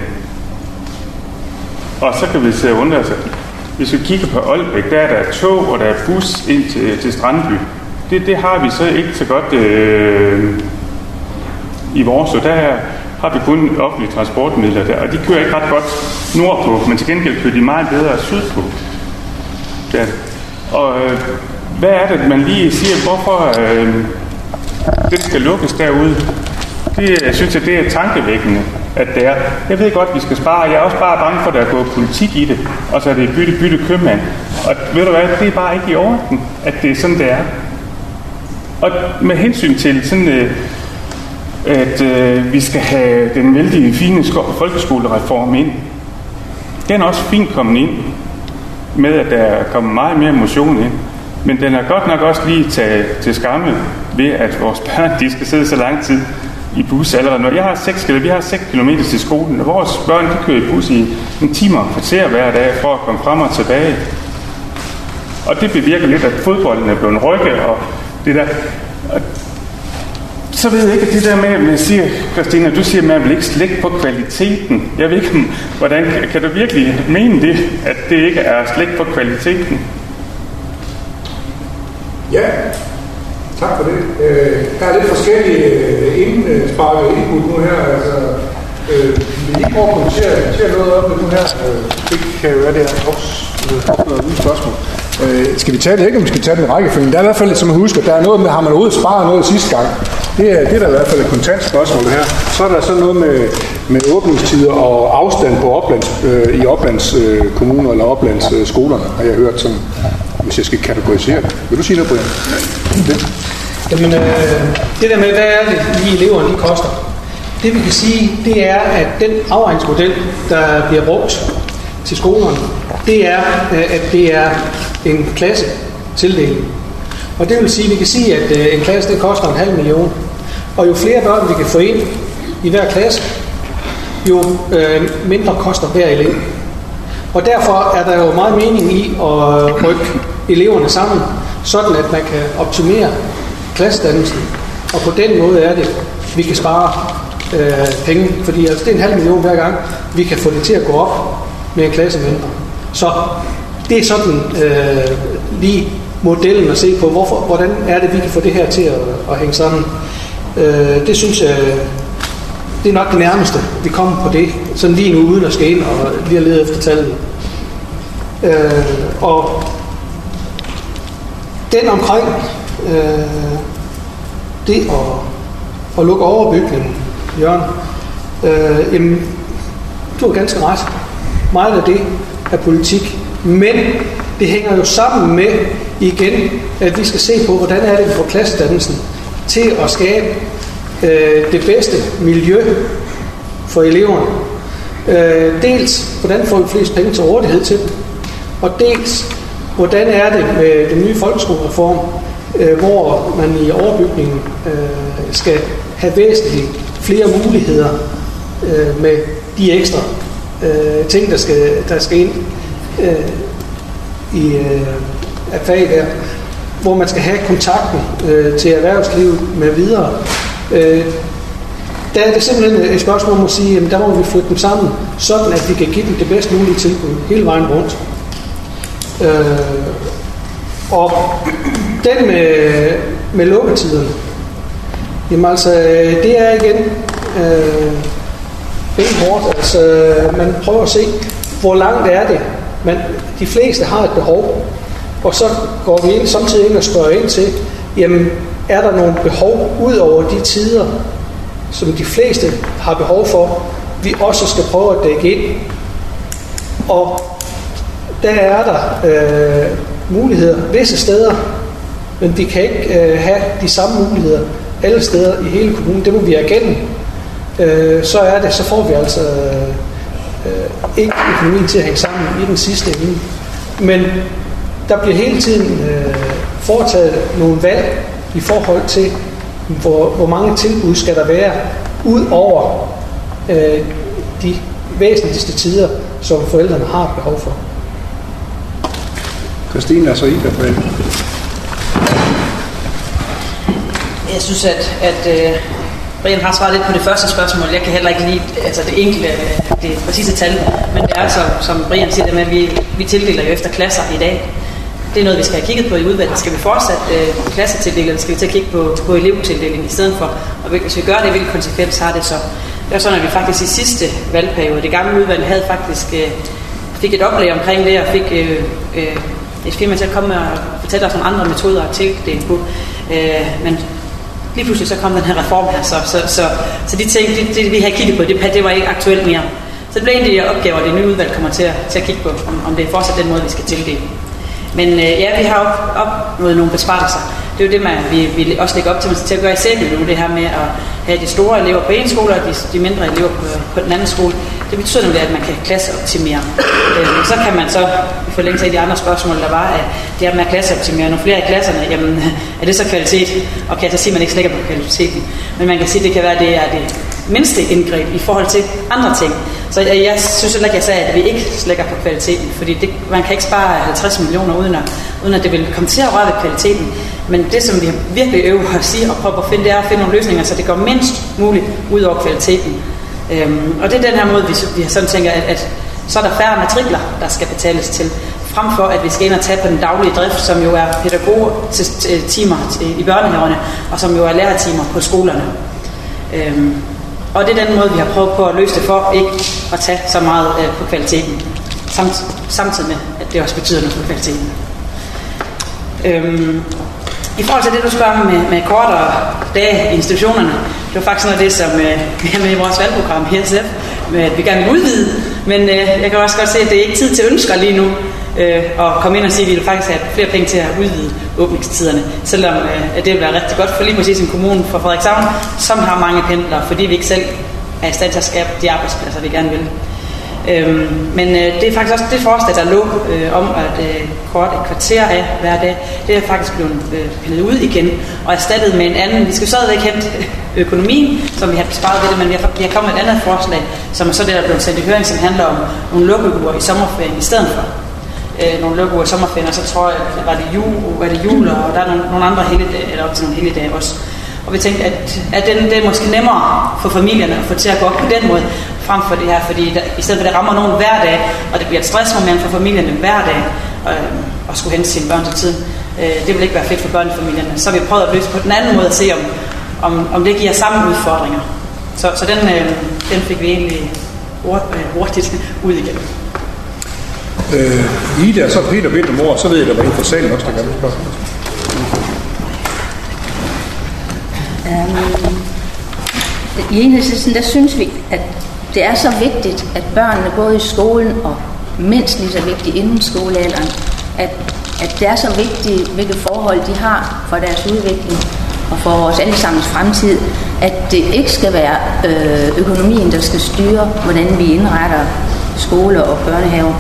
Og så kan vi se undre sig. Hvis vi kigger på Aalbæk, der er der tog, og der er bus ind til, til Strandby. Det, det har vi så ikke så godt øh, i vores, og der har vi kun offentlige transportmidler der, og de kører ikke ret godt nordpå, men til gengæld kører de meget bedre sydpå. Der. Og øh, hvad er det, man lige siger, hvorfor øh, det skal lukkes derude? Det, jeg synes, at det er tankevækkende, at det er. Jeg ved godt, at vi skal spare. Jeg er også bare bange for, at der er gået politik i det, og så er det bytte, bytte købmand. Og ved du hvad, det er bare ikke i orden, at det er sådan, det er. Og med hensyn til sådan, øh, at øh, vi skal have den vældige fine folkeskolereform ind, den er også fint kommet ind, med at der er kommet meget mere motion ind. Men den er godt nok også lige taget til skamme ved, at vores børn, de skal sidde så lang tid i bus allerede nu. Jeg har seks, eller vi har seks kilometer til skolen, og vores børn, de kører i bus i en time og kvarter hver dag for at komme frem og tilbage. Og det bevirker lidt, at fodbolden er blevet rykket, og det der. Og så ved jeg ikke, at det der med, at man siger, Christina, du siger, at man vil ikke slække på kvaliteten. Jeg ved ikke, hvordan kan du virkelig mene det, at det ikke er slæk på kvaliteten? Ja, tak for det. Øh, der er lidt forskellige indspark og input nu her. Altså, øh, Vil I prøve at kommentere noget op med nu her? Det kan jo være, det er også noget nye spørgsmål. Øh, skal vi tage det ikke, om vi skal tage den i rækkefølgen? Der er i hvert fald, som jeg husker, der er noget med, har man overhovedet sparet noget sidste gang? Det er, det er der i hvert fald et kontant spørgsmål her. Så er der sådan noget med, med åbningstider og afstand på oplands, øh, i oplands øh, kommuner eller oplands øh, skolerne, har jeg hørt sådan, hvis jeg skal kategorisere det. Vil du sige noget, Brian? Det. Jamen, øh, det der med, hvad er det, lige eleverne lige koster? Det vi kan sige, det er, at den afregningsmodel, der bliver brugt til skolerne, det er, at det er en klasse tildeling. Og det vil sige, at vi kan sige, at en klasse det koster en halv million. Og jo flere børn vi kan få ind i hver klasse, jo øh, mindre koster hver elev. Og derfor er der jo meget mening i at rykke eleverne sammen, sådan at man kan optimere klassedannelsen. Og på den måde er det, vi kan spare øh, penge, fordi altså, det er en halv million hver gang, vi kan få det til at gå op med en klasse mindre. Så det er sådan øh, lige modellen at se på, hvorfor, hvordan er det, vi kan få det her til at, at hænge sammen. Øh, det synes jeg, det er nok det nærmeste, vi kommer på det, sådan lige nu, uden at skal ind og lige at lede efter tallene. Øh, og den omkring øh, det at, at lukke overbygningen, Jørgen, øh, jamen, du har ganske ret. Meget af det er politik, men det hænger jo sammen med igen, at vi skal se på, hvordan er det, vi får klassedannelsen til at skabe øh, det bedste miljø for eleverne. Øh, dels, hvordan får vi flest penge til rådighed til dem, og dels, hvordan er det med den nye folkeskolereform, øh, hvor man i overbygningen øh, skal have væsentligt flere muligheder øh, med de ekstra øh, ting, der skal, der skal ind øh, i øh, af fag der, hvor man skal have kontakten øh, til erhvervslivet med videre. Øh, der er det simpelthen et spørgsmål om at sige, jamen der må vi flytte dem sammen, sådan at vi kan give dem det bedst mulige tilbud hele vejen rundt. Øh, og den med, med lukketiderne, jamen altså, det er igen øh, benhårdt. Altså, man prøver at se, hvor langt er det. Men de fleste har et behov, og så går vi ind, samtidig ind og spørger ind til, jamen, er der nogle behov ud over de tider, som de fleste har behov for, vi også skal prøve at dække ind. Og der er der øh, muligheder visse steder, men vi kan ikke øh, have de samme muligheder alle steder i hele kommunen. Det må vi erkende. Øh, så er det, så får vi altså øh, ikke økonomien til at hænge sammen i den sidste ende. Men der bliver hele tiden øh, foretaget nogle valg i forhold til, hvor, hvor mange tilbud skal der være, ud over øh, de væsentligste tider, som forældrene har et behov for. Christine, altså I der på. Jeg synes, at, at øh, Brian har svaret lidt på det første spørgsmål. Jeg kan heller ikke lide altså det enkelte, det præcise tal, men det er så, som Brian siger, det med, at vi, vi tildeler jo efter klasser i dag. Det er noget, vi skal have kigget på i udvalget. Skal vi fortsat øh, klassetildeling, eller skal vi til at kigge på, på elevtildeling i stedet for? Og hvis vi gør det, hvilken konsekvens har det så? Det er sådan, at vi faktisk i sidste valgperiode, det gamle udvalg, havde faktisk øh, fik et oplæg omkring det, og fik øh, øh, et firma til at komme og fortælle os nogle andre metoder at tildele på. Øh, men lige pludselig så kom den her reform her, så, så, så, så de ting, det, det, vi havde kigget på, det, det var ikke aktuelt mere. Så det bliver en af de opgaver, det nye udvalg kommer til at, til at kigge på, om, om det er fortsat den måde, vi skal tildele. Men øh, ja, vi har op, opnået nogle besparelser. Det er jo det, man, vi, vi også lægger op til, til at gøre i sættet nu, det her med at have de store elever på en skole, og de, de mindre elever på, på den anden skole. Det betyder nemlig, at man kan klasseoptimere. Øh, så kan man så, i forlængelse af de andre spørgsmål, der var, at det her med at klasseoptimere nogle flere i klasserne, jamen er det så kvalitet? Og kan jeg så sige, at man ikke slækker på kvaliteten. Men man kan sige, at det kan være, at det er det mindste indgreb i forhold til andre ting. Så jeg, jeg synes heller ikke, jeg sagde, at vi ikke slækker på kvaliteten, fordi det, man kan ikke spare halvtreds millioner, uden at, uden at det vil komme til at røre ved kvaliteten. Men det, som vi virkelig øver at sige og prøver at finde, det er at finde nogle løsninger, så det går mindst muligt ud over kvaliteten. Øhm, og det er den her måde, vi, vi har sådan tænker, at, at så er der færre matrikler, der skal betales til, frem for at vi skal ind og tage på den daglige drift, som jo er pædagogtimer i børnehaverne, og som jo er lærertimer på skolerne. Øhm, Og det er den måde, vi har prøvet på at løse det for, ikke at tage så meget øh, på kvaliteten, samt, samtidig med, at det også betyder noget for kvaliteten. Øhm, I forhold til det, du spørger med, med kortere dage i institutionerne, det var faktisk noget af det, som øh, vi har med i vores valgprogram i S F, med at vi gerne vil udvide, men øh, jeg kan også godt se, at det er ikke tid til ønsker lige nu, øh, at komme ind og sige, at vi vil faktisk have flere penge til at udvide åbningstiderne, selvom øh, det vil være rigtig godt for lige præcis en kommune for Frederikshavn, som har mange pendlere, fordi vi ikke selv er i stand til at skabe de arbejdspladser, vi gerne vil. Øhm, men øh, det er faktisk også det forslag, der lå øh, om at øh, kort et kvarter af hver dag, det er faktisk blevet øh, pillet ud igen og erstattet med en anden. Vi skal stadigvæk hente økonomien, som vi har besparet ved det, men vi har, vi har kommet med et andet forslag, som er så det, der er blevet sendt i høring, som handler om nogle lukkeuger i sommerferien i stedet for. Øh, nogle lukkeuger i sommerferien, og så tror jeg, at var det jul, var det jul og der er nogle, nogle andre helligdage, eller op til nogle helligdage også. Og vi tænkte, at, at den, det er måske nemmere for familierne at få til at gå op på den måde, frem for det her, fordi der, i stedet for at det rammer nogen hver dag, og det bliver et stressmoment for familierne hver dag, øh, at skulle hente sine børn til tiden. Øh, det vil ikke være fedt for børnefamilierne. Så har vi prøvet at løse på den anden måde at se, om, om, om det giver samme udfordringer. Så, så den, øh, den fik vi egentlig hurtigt ud igen. Øh, Ida, så Peter bedt om ord, så ved jeg, der var en for salen også, der kan det spørgsmål. Um, I Enhedslisten, der synes vi, at det er så vigtigt, at børnene både i skolen og mindst lige så vigtigt inden skolealderen, at, at det er så vigtigt, hvilke forhold de har for deres udvikling og for vores allesammens fremtid, at det ikke skal være øh, økonomien, der skal styre, hvordan vi indretter skoler og børnehaver.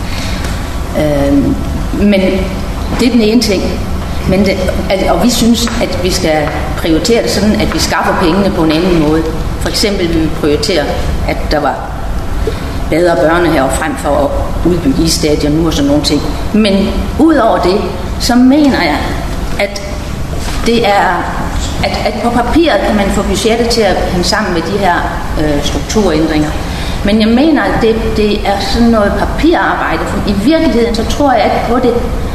Øh, men det er den ene ting. Men det, at, og vi synes, at vi skal prioritere det sådan, at vi skaffer pengene på en anden måde. For eksempel vil vi prioritere, at der var bedre børnehaver frem for at udbygge isstadion nu og sådan nogle ting. Men udover det, så mener jeg, at det er, at, at på papiret kan man få budgettet til at hænge sammen med de her øh, strukturændringer. Men jeg mener, at det, det er sådan noget papirarbejde. For i virkeligheden, så tror jeg ikke på det.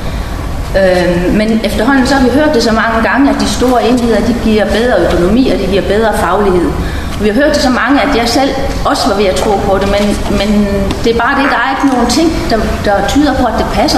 Øh, men efterhånden så har vi hørt det så mange gange, at de store enheder, de giver bedre økonomi, og de giver bedre faglighed. Vi har hørt det så mange, at jeg selv også var ved at tro på det, men, men det er bare det, der er ikke nogen ting, der, der tyder på, at det passer.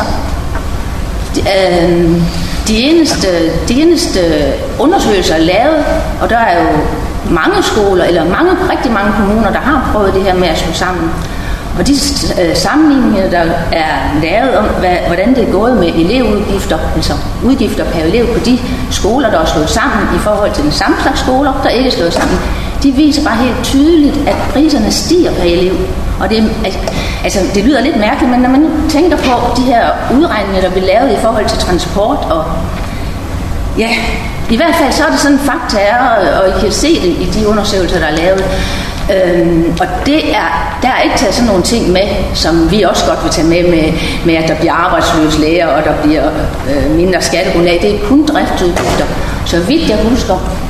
De, øh, de, eneste, de eneste undersøgelser er lavet, og der er jo mange skoler, eller mange, rigtig mange kommuner, der har prøvet det her med at slå sammen. Og de øh, sammenligninger, der er lavet om, hvad, hvordan det er gået med elevudgifter, altså udgifter per elev på de skoler, der er slået sammen i forhold til den samme slags skoler, der ikke er slået sammen, de viser bare helt tydeligt, at priserne stiger per elev. Og det, altså, det lyder lidt mærkeligt, men når man tænker på de her udregninger, der bliver lavet i forhold til transport, og ja, i hvert fald så er det sådan fakta er, og I kan se det i de undersøgelser, der er lavet. Øhm, og det er, der er ikke taget sådan nogle ting med, som vi også godt vil tage med, med, med at der bliver arbejdsløse læger, og der bliver øh, mindre skattegrundlag. Det er kun driftsudgifter. Så vidt jeg husker,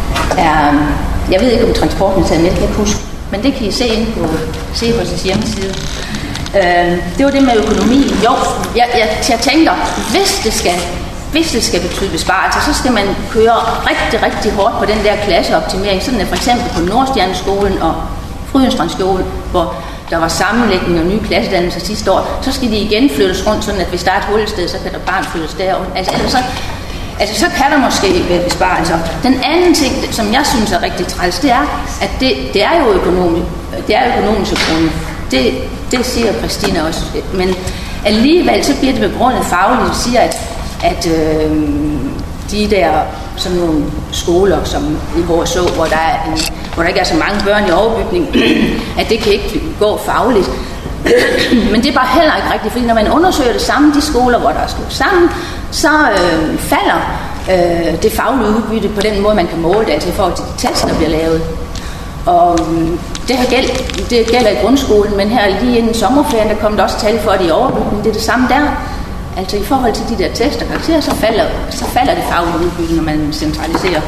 er, jeg ved ikke om transporten er taget med, det kan jeg ikke huske, men det kan I se ind på C E P O S' hjemmeside. Øhm, det var det med økonomi. Jo, jeg, jeg, jeg tænker, hvis det skal Hvis det skal betyde besparelser, så skal man køre rigtig, rigtig hårdt på den der klasseoptimering. Sådan er for eksempel på Nordstjerneskolen og Frydensstrandskolen, hvor der var sammenlægning og nye klassedannelser sidste år. Så skal de igen flyttes rundt, sådan at hvis der er et hul et sted, så kan der bare flyttes derovre. Altså, altså, så, altså så kan der måske være besparelser. Den anden ting, som jeg synes er rigtig træls, det er, at det, det er jo økonomisk, det er økonomiske grunde. Det, det siger Christina også. Men alligevel så bliver det begrundet fagligt, og siger, at at øh, de der sådan nogle skoler, som i vores så, hvor der, er en, hvor der ikke er så mange børn i overbygning, at det kan ikke gå fagligt. Men det er bare heller ikke rigtigt, fordi når man undersøger det samme, de skoler, hvor der er slået sammen, så øh, falder øh, det faglige udbytte på den måde, man kan måle det, altså i forhold til de test, der bliver lavet. Og det, har gældt, det gælder i grundskolen, men her lige inden sommerferien, der kom der også tal for, at i overbygning, det er det samme der. Altså i forhold til de der tekster og karakterer, så falder, så falder det faglige udbytte, når man centraliserer.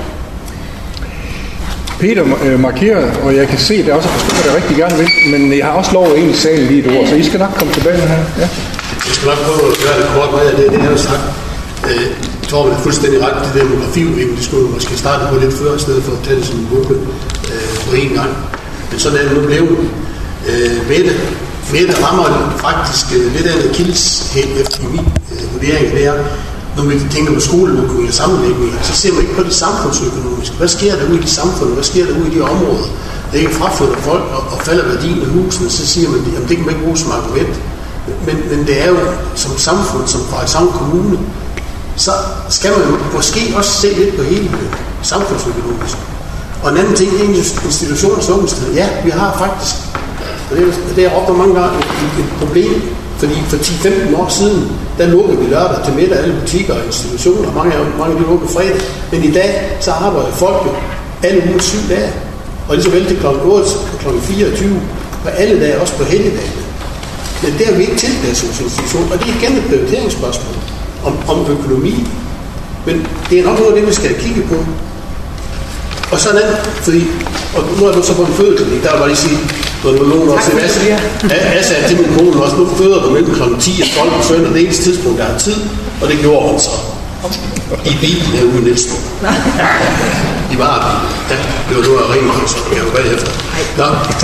Peter øh, markerer, og jeg kan se, at der også er forstået, der rigtig gerne vil, men jeg har også lov at en i salen lige et ord, så I skal nok komme tilbage med her. Ja. Jeg skal nok prøve at gøre det kort med, det, det jeg har sagt. Øh, Torben er fuldstændig ret, det demografiudvikling, det skulle måske starte på lidt før, i stedet for at tage det som en gruppe øh, på én gang. Men sådan er det nu blevet. Øh, Mette, Mette rammer faktisk øh, lidt af en akilleshæl efter min øh, vurdering. Det er, når vi tænker på skolelukninger og sammenlægninger, så ser man ikke på det samfundsøkonomiske. Hvad sker der ude i de samfund? Hvad sker der ude i de områder? Der ikke fraflytter folk og, og falder værdien af husene, så siger man, at det kan man ikke bruge som argument. Men, men det er jo som samfund, som Frederikshavn Kommune, så skal man måske også se lidt på hele samfundsøkonomisk. Og en anden ting, det er institutionens åbningstid. Ja, vi har faktisk, og det, det er råbt mange gange, et, et problem, fordi for ti til femten år siden, der lukkede vi lørdag til middag alle butikker og institutioner, mange af mange af de lukkede fredag. Men i dag, så arbejder folk jo alle uger syv dage, og lige så vel til klokken otte og klokken fireogtyve, og alle dage også på helligdagene. Men det har vi ikke tilpasset vores institution, og det er igen et prioriteringsspørgsmål om, om økonomi. Men det er nok noget af det, vi skal kigge på. Og sådan er fordi, og nu er du så på en fødeklinik, der vil bare lige sige, når du nogen også i Assa, Assa er til min kone også, nu føder du mellem klokken ti og tolv på søndag, det eneste tidspunkt, der er tid, og det gjorde hun så. I bilen herude i Nielsen. I varebilen. Ja, det var nu af ringen, så kan du bagefter. Nå.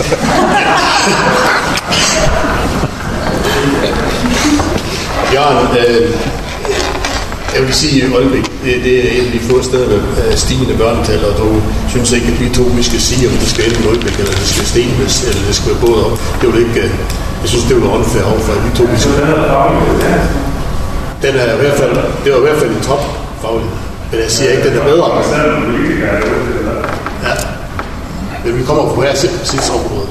Jørgen, øh, jeg vil sige, at Aalbæk, det, det er et af de få steder med stigende børnetal, og du synes ikke, at vi to, vi skal sige, om det skal ende Aalbæk, eller det skal stenes, eller det skal være både op. Det vil ikke, jeg synes, det vil være unfair overfor, at vi to, vi skal. Den er i hvert fald, det var i hvert fald en top faglig, men jeg siger ikke, den er bedre. Ja, men vi kommer på hver sit område.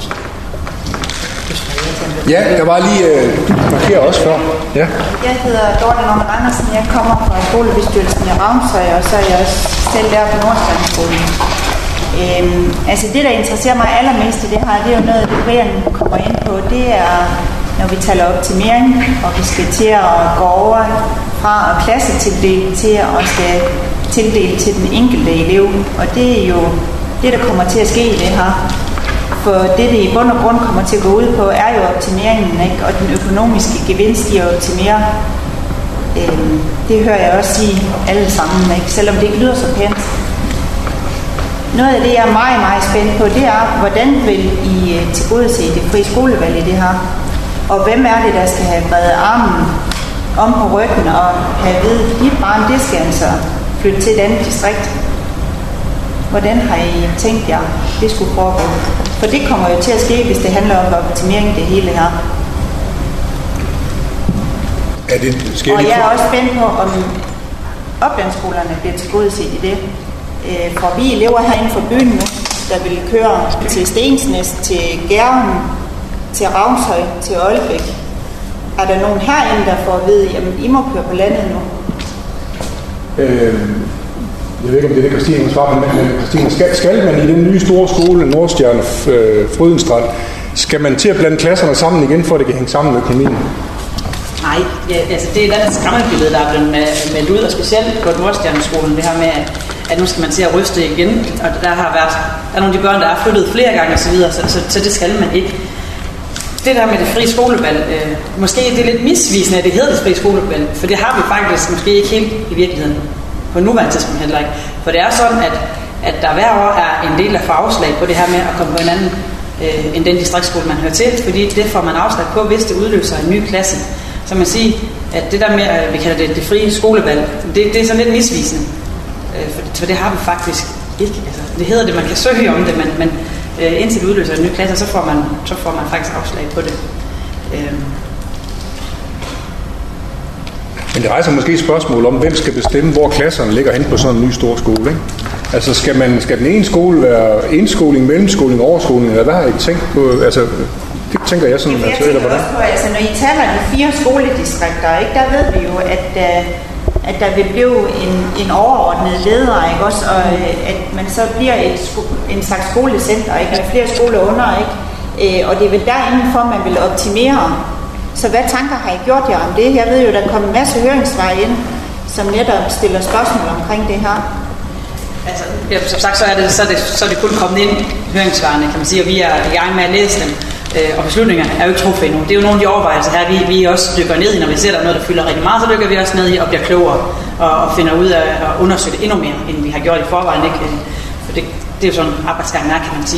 Ja, der var lige øh, markeret også før. Ja. Jeg hedder Dorte Norman Andersen. Jeg kommer fra skolebestyrelsen i Ravnsøj, og så er jeg også selv der på Nordstrandskolen. Øhm, altså det, der interesserer mig allermest i det her, det er jo noget af det, Brian kommer ind på. Det er, når vi taler optimering, og vi skal til at gå over fra at klassetildele til at skal tildele til den enkelte elev. Og det er jo det, der kommer til at ske i det her. For det, det i bund og grund kommer til at gå ud på, er jo optimeringen, ikke? Og den økonomiske gevinst i at optimere. Øhm, det hører jeg også sige alle sammen, ikke? Selvom det ikke lyder så pænt. Noget af det, jeg er meget, meget spændt på, det er, hvordan vil I tilgodese det frie skolevalg i det her? Og hvem er det, der skal have bredt armen om på ryggen og have ved, dit barn, det skal altså flytte til et andet distrikt? Hvordan har I tænkt jer, det skulle foregå? For det kommer jo til at ske, hvis det handler om optimering det hele her. Er det, og jeg er også spændt på, om oplandsskolerne bliver tilgodeset i det. For vi elever herinde for byen nu, der vil køre til Stensnæs, til Gæren, til Ravnshøj, til Aalbæk. Er der nogen herinde, der får at vide, jamen I må køre på landet nu? Øh, jeg ved ikke, om det er det, Christine svarer på, men Christine, skal, skal man i den nye store skole, Nordstjerne, øh, Frydenstrand, skal man til at blande klasserne sammen igen, for at det kan hænge sammen med økonomien? Nej, ja, altså det er et andet skræmmebillede, der er blevet meldt ud, og specielt på Nordstjerneskolen, det her med, at, at nu skal man til at ryste igen, og der har været, der er nogle af de børn, der er flyttet flere gange osv., så, så, så det skal man ikke. Det der med det frie skolevalg, øh, måske det er lidt misvisende, at det hedder det frie skolevalg, for det har vi faktisk måske ikke helt i virkeligheden. På nuværende tidspunkt heller ikke. For det er sådan, at, at der hver år er en del af for afslag på det her med at komme på en anden øh, end den distriktsskole, man hører til, fordi det får man afslag på, hvis det udløser en ny klasse. Så man siger, at det der med, at vi kalder det det frie skolevalg, det, det er sådan lidt misvisende. Øh, for, for det har vi faktisk ikke. Altså, det hedder det, man kan søge om det, men, men øh, indtil det udløser en ny klasse, så får man, så får man faktisk afslag på det. Øh, Men det rejser måske et spørgsmål om, hvem skal bestemme, hvor klasserne ligger hen på sådan en ny stor skole, ikke? Altså, skal, man, skal den ene skole være indskoling, mellemskoling, overskoling, eller hvad har I tænkt på? Altså, det tænker jeg sådan, altså, eller hvordan? På, altså, når I taler de fire skoledistrikter, ikke, der ved vi jo, at, uh, at der vil blive en, en overordnet leder, ikke også? Og uh, at man så bliver et sko- en slags skolecenter, ikke? Med flere skoler under, ikke? Uh, og det er vel derindenfor, man vil optimere. Så hvad tanker har I gjort jer om det? Jeg ved jo, der kommer en masse høringssvar ind, som netop stiller spørgsmål omkring det her. Altså, ja, som sagt, så er, det, så, er det, så er det kun kommet ind høringssvarene, kan man sige, og vi er i gang med at læse dem. Øh, og beslutningerne er jo ikke truffet endnu. Det er jo nogle af de overvejelser her, vi, vi også dykker ned i, når vi ser, der er noget, der fylder rigtig meget, så dykker vi også ned i og bliver klogere og, og finder ud af at undersøge det endnu mere, end vi har gjort i forvejen. Ikke? For det, det er jo sådan en arbejdsgang, der kan man sige.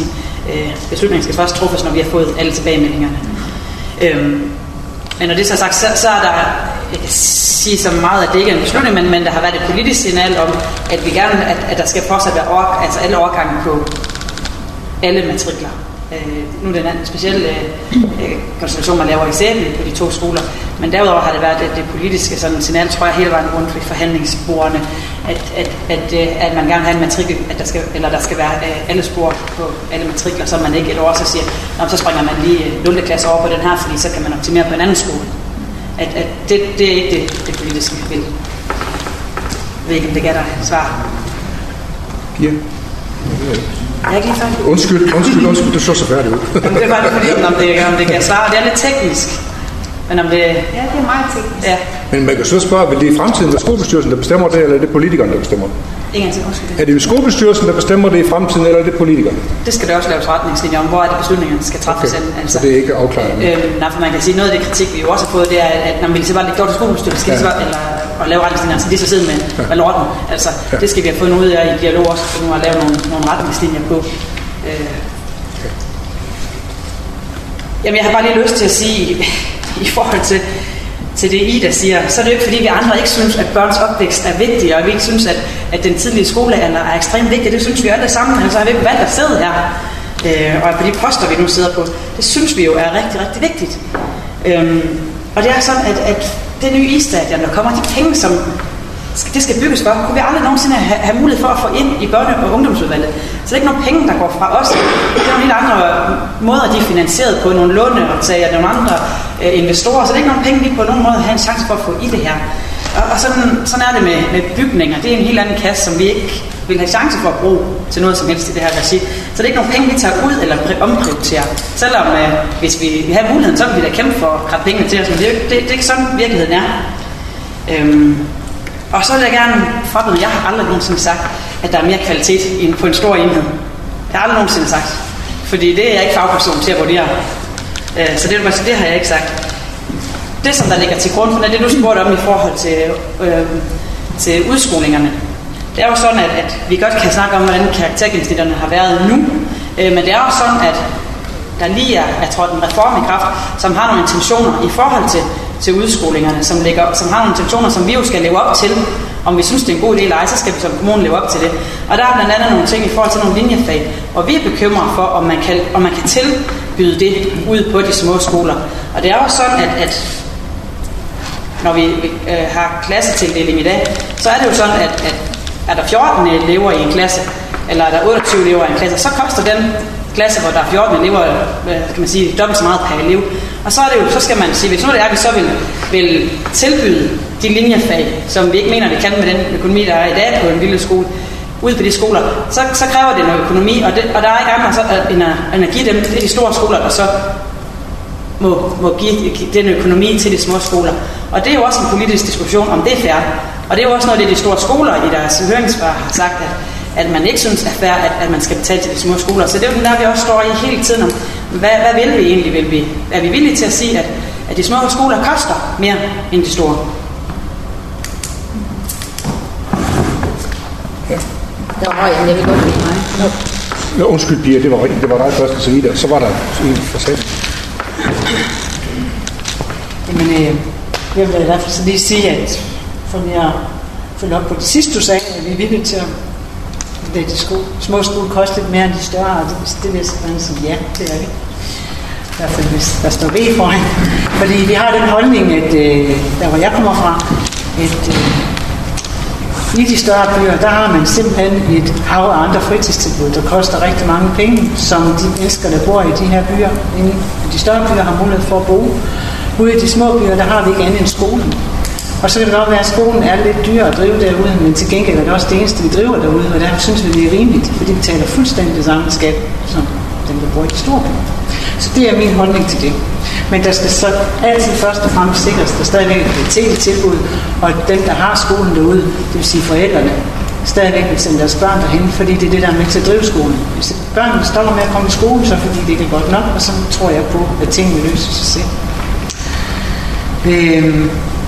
Øh, beslutningen skal først truffes, når vi har fået alle tilbagemeldingerne. Øhm, men når det så er sagt, så, så er der, jeg kan sige så meget, at det ikke er en beslutning, men, men der har været et politisk signal om, at vi gerne, at, at der skal fortsat være år, altså alle overgange på alle matrikler. Øh, nu er det en speciel øh, konstellation, man laver i Sæby på de to skoler, men derudover har det været det, det politiske sådan, signal, tror jeg, hele vejen rundt ved forhandlingsbordene, at, at, at, at man gerne har en matrikel, at der skal, eller der skal være øh, alle spor på alle matrikler, så man ikke et år så siger, så springer man lige nul klasse over på den her, fordi så kan man optimere på en anden skole. At, at det, det er ikke det, det politiske vil. Jeg ved ikke, om det gav dig svar. Ja. Jeg er ikke lige færdig. Undskyld, undskyld, undskyld, du så så færdig ud. Jamen, det var det, fordi, om det, om det kan svare. Det er lidt teknisk. Men om det... Ja, det er meget teknisk. Ja. Men man kan så spørge, vil det i fremtiden være skolebestyrelsen, der bestemmer det, eller er det politikerne, der bestemmer det? Ingen til, undskyld. Er det skolebestyrelsen, der bestemmer det i fremtiden, eller er det politikerne? Det skal der også laves retningslinjer om, hvor er det beslutningerne skal træffes. Okay. Altså, så det er ikke afklaret? Øh, nej, for man kan sige, noget af det kritik, vi jo også har fået, det er, at når vi lige så bare gjort til skolebestyrelsen, skal ja. lige så, eller at lave retningslinjer, så de så sidde med, ja. med lorten. Altså, ja. det skal vi have fundet ud af i dialog også, for nu at lave nogle, nogle retningslinjer på. Øh. Okay. Jamen, jeg har bare lige lyst til at sige, i forhold til, til det Ida siger, så er det jo ikke fordi vi andre ikke synes, at børns opvækst er vigtig, og vi ikke synes, at, at den tidlige skolealder er ekstremt vigtig. Det synes vi alle sammen, altså har vi ikke valgt at sidde her, øh, og på de poster vi nu sidder på, det synes vi jo er rigtig, rigtig vigtigt. Øhm, og det er sådan, at, at det nye I-stadion, der kommer, de penge, som det skal bygges for, kunne vi aldrig nogensinde have, have mulighed for at få ind i børne- og ungdomsudvalget. Så det er ikke nogen penge, der går fra os. Det er nogle helt andre måder, de er finansieret på, nogle låneoptager, nogle andre øh, investorer, så det er ikke nogen penge, vi på nogen måde har en chance for at få i det her. Og, og sådan, sådan er det med, med bygninger. Det er en helt anden kasse, som vi ikke vil have chance for at bruge til noget som helst i det her regi. Så det er ikke nogen penge, vi tager ud eller omprioriterer. Selvom øh, hvis vi, vi har muligheden, så vil vi da kæmpe for at kratte pengene til os, men det, det, det er ikke sådan, virkeligheden er. Øhm, Og så vil jeg gerne frabede, jeg har aldrig nogensinde sagt, at der er mere kvalitet på en stor enhed. Jeg har aldrig nogensinde sagt. Fordi det er jeg ikke fagperson til at vurdere. Så det, det har jeg ikke sagt. Det, som der ligger til grund for det, du spurgte om i forhold til, øh, til udskolingerne, det er jo sådan, at, at vi godt kan snakke om, hvordan karaktergennemsnitterne har været nu. Men det er jo sådan, at der lige er, jeg tror, en reform i kraft, som har nogle intentioner i forhold til til udskolingerne, som, ligger, som har nogle intentioner, som vi jo skal leve op til. Om vi synes, det er en god idé eller ej, så skal vi som kommune leve op til det. Og der er blandt andet nogle ting i forhold til nogle linjefag, og vi er bekymret for, om man kan, om man kan tilbyde det ud på de små skoler. Og det er jo sådan, at, at når vi øh, har klassetildeling i dag, så er det jo sådan, at, at er der fjorten elever i en klasse, eller er der otteogtyve elever i en klasse, så koster den klasse, hvor der er fjorten elever, kan man sige, dobbelt så meget per elev. Og så, er det jo, så skal man sige, hvis nu det er, at vi så vil, vil tilbyde de linjefag, som vi ikke mener, vi kan med den økonomi, der er i dag på en lille skole, ude på de skoler, så, så kræver det noget økonomi, og, det, og der er ikke andre så, end, at, end at give dem, det er de store skoler, der så må, må give den økonomi til de små skoler. Og det er jo også en politisk diskussion, om det er fair. Og det er jo også noget, det de store skoler i deres høringssvar har sagt, at at man ikke synes er fair, at, at man skal betale til de små skoler. Så det er jo den der, vi også står i hele tiden om, hvad, hvad vil vi egentlig? Vil vi, er vi villige til at sige, at, at de små skoler koster mere end de store? Ja. Der var jeg, jeg vil godt lide mig. Ja. Ja, undskyld, Pia, det var rigtigt. Det var dig først til Ida. Så var der en for sat. Jamen, øh, jeg vil i hvert fald lige sige, at for jeg følger op på det sidste, du sagde, at vi er villige til at lade de sko- små skoler koste lidt mere end de større, og det, det vil jeg selvfølgelig sige, ja, det er det. I hvert fald, hvis der står ved foran. Fordi vi har den holdning, at øh, der hvor jeg kommer fra, at øh, i de større byer, der har man simpelthen et hav af andre fritidstilbud, der koster rigtig mange penge, som de mennesker, der bor i de her byer, inde i de større byer, har mulighed for at bo. Ude i de små byer, der har vi ikke andet end skolen. Og så kan det godt være, at skolen er lidt dyr at drive derude, men til gengæld er det også det eneste, vi driver derude, og derfor synes vi, det er rimeligt, fordi vi betaler fuldstændig det samme skat, som dem, der bor i de store byer. Så det er min holdning til det. Men der skal så altid først og fremmest sikres, der stadigvæk er kvalitet i tilbud, og dem, der har skolen derude, det vil sige forældrene, stadigvæk vil sende deres børn derhen, fordi det er det, der er med til at drive skolen. Hvis børnene stopper med at komme i skole, så fordi det ikke er godt nok, og så tror jeg på, at tingene løser sig selv. Øhm,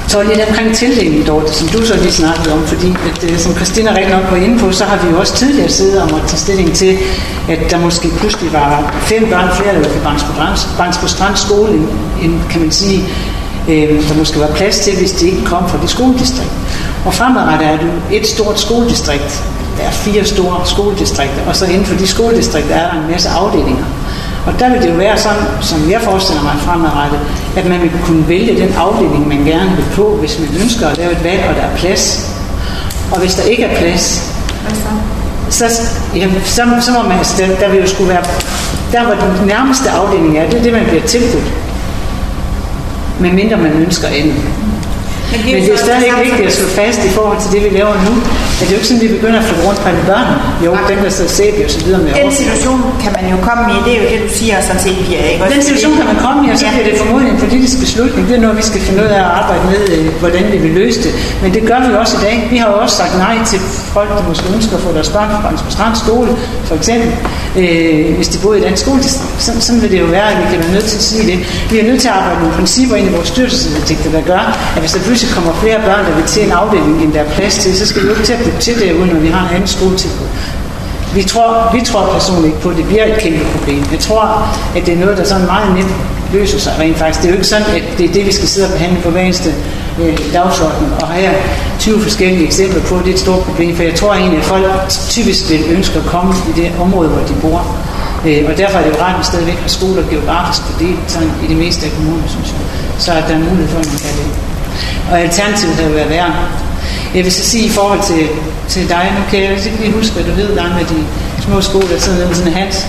Så lidt omkring tildelingen, Dorte, som du så lige snakkede om, fordi at, som Christina rigtig nok var inde på, så har vi jo også tidligere siddet om at tage stilling til, at der måske pludselig var fem børn flere, der var på Bangsbo Strand skole, end, kan man sige, øh, der måske var plads til, hvis de ikke kom fra det skoledistrikt. Og fremadrettet er det et stort skoledistrikt. Der er fire store skoledistrikter, og så inden for de skoledistrikter er der en masse afdelinger. Og der vil det jo være sådan, som jeg forestiller mig fremadrettet, at man vil kunne vælge den afdeling, man gerne vil på, hvis man ønsker at lave et valg, og der er plads. Og hvis der ikke er plads, så, jamen, så, så må man, der, der vil jo skulle være, der hvor den nærmeste afdeling er, det er det, man bliver tilbudt. Men mindre man ønsker andet. Men det er, Men det er stadig ikke vigtigt at slå fast i forhold til det, vi laver nu. At det er jo ikke sådan, at vi begynder at flytte rundt på alle børnene. Jo, dem der så sæbe og så videre med Den situation kan man jo komme i, det er jo det, du siger sådan set, Pia, ikke? Den situation kan man komme i, og så bliver det formodentlig en politisk beslutning. Det er noget, vi skal finde ud af at arbejde med, hvordan vi vil løse det. Men det gør vi jo også i dag. Vi har jo også sagt nej til folk, der måske ønsker at få deres børn fra Bangsbo Strand skole, for eksempel, øh, hvis de bor i den skoledistrikt. Sådan, sådan vil det jo være, at vi kan være nødt til at sige det. Vi er nødt til at arbejde nogle principper ind i vores styrelsesvedtægter, der gør, at hvis der pludselig kommer flere børn, der vil til en afdeling, end der er plads til, så skal vi jo ikke til at bygge til det, uden når vi har en anden skoletilbud. Vi tror, vi tror personligt ikke på, at det bliver et kæmpe problem. Jeg tror, at det er noget, der sådan meget nemt løser sig rent faktisk. Det er jo ikke sådan, at det er det, vi skal sidde og behandle på hver eneste øh, dagsorden. Og her tyve forskellige eksempler på, at det er et stort problem. For jeg tror egentlig, at folk typisk vil ønske at komme i det område, hvor de bor. Øh, og derfor er det jo rart, at vi stadigvæk har skoler geografisk fordelt sådan i det meste af kommunen, synes jeg. Så at der er mulighed for, at man kan det. Og alternativet har jo været værre. Jeg vil så sige i forhold til, til dig, nu kan jeg ikke lige huske, hvad du ved, der med de små skoler, der sidder nede sådan en Hans.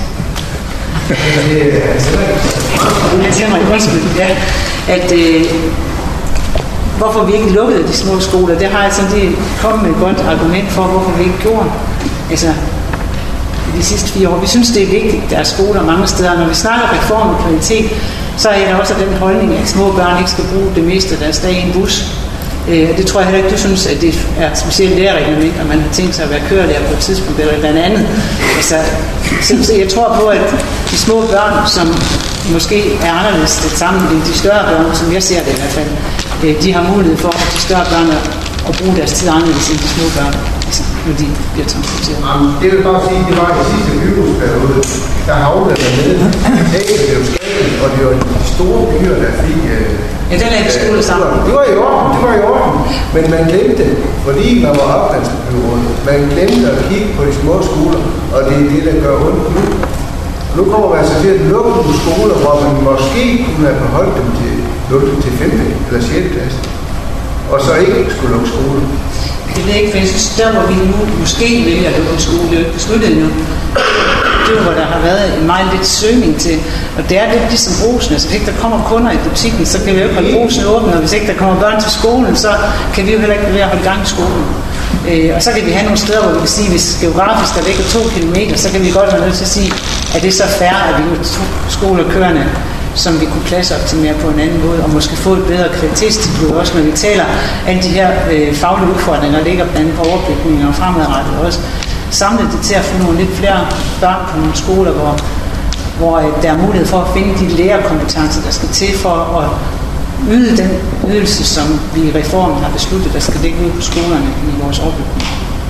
Hans Henrik, undskyld, ja. At, øh, hvorfor vi ikke lukkede de små skoler, det har jeg sådan lige kommet med et godt argument for, hvorfor vi ikke gjorde. Altså, i de sidste fire år. Vi synes, det er vigtigt, der er skoler mange steder. Når vi snakker reform og kvalitet, så er der også den holdning, at små børn ikke skal bruge det meste af deres dag i en bus. Øh, det tror jeg heller ikke, du synes, at det er et specielt lærerreglement, og man har tænkt sig at være kørelærer på et tidspunkt, eller blandt andet. Altså, så jeg tror på, at de små børn, som måske er anderledes det samme end de større børn, som jeg ser det i hvert fald, øh, de har mulighed for, at de større børn at bruge deres tid anderledes end de små børn, altså, når de bliver transporteret. Jamen, det vil bare sige, at det var i sidste byrådsperiode, der havlede der nede. Det blev skadet, og det var de store byer, der fik... Øh, ja, den er skolet sammen. Det var i orden, det var i orden. Men man glemte, fordi man var oplandsbyrådet, man glemte at kigge på de små skoler, og det er det, der gør ondt nu. Nu kommer man altså til at lukke nogle skoler, hvor man måske kunne have beholdt dem til, til femte eller sjette klasse, og så ikke skulle lukke skolen. Det ved jeg ikke, for jeg synes, der hvor vi nu måske vælger at lukke en skole, det er jo ikke besluttet nu. Det er hvor der har været en meget lidt søgning til, og det er lidt ligesom Brugsen. Altså hvis ikke der kommer kunder i butikken, så kan vi jo ikke holde Brugsen åben, og hvis ikke der kommer børn til skolen, så kan vi jo heller ikke være at holde gang i skolen. Øh, og så kan vi have nogle steder, hvor vi kan sige, hvis geografisk der ligger to kilometer, så kan vi godt være nødt til at sige, at det er så fair, at vi har to skoler kørende, som vi kunne klasseoptimere på en anden måde, og måske få et bedre kvalitetstilbud også, når vi taler alle de her øh, faglige udfordringer, der ligger blandt andet på overbygningen og fremadrettet også. Samlet det til at få nogle lidt flere børn på nogle skoler, hvor, hvor øh, der er mulighed for at finde de lærerkompetencer, der skal til for at yde den ydelse, som vi i reformen har besluttet, der skal ligge ud på skolerne i vores overbygning.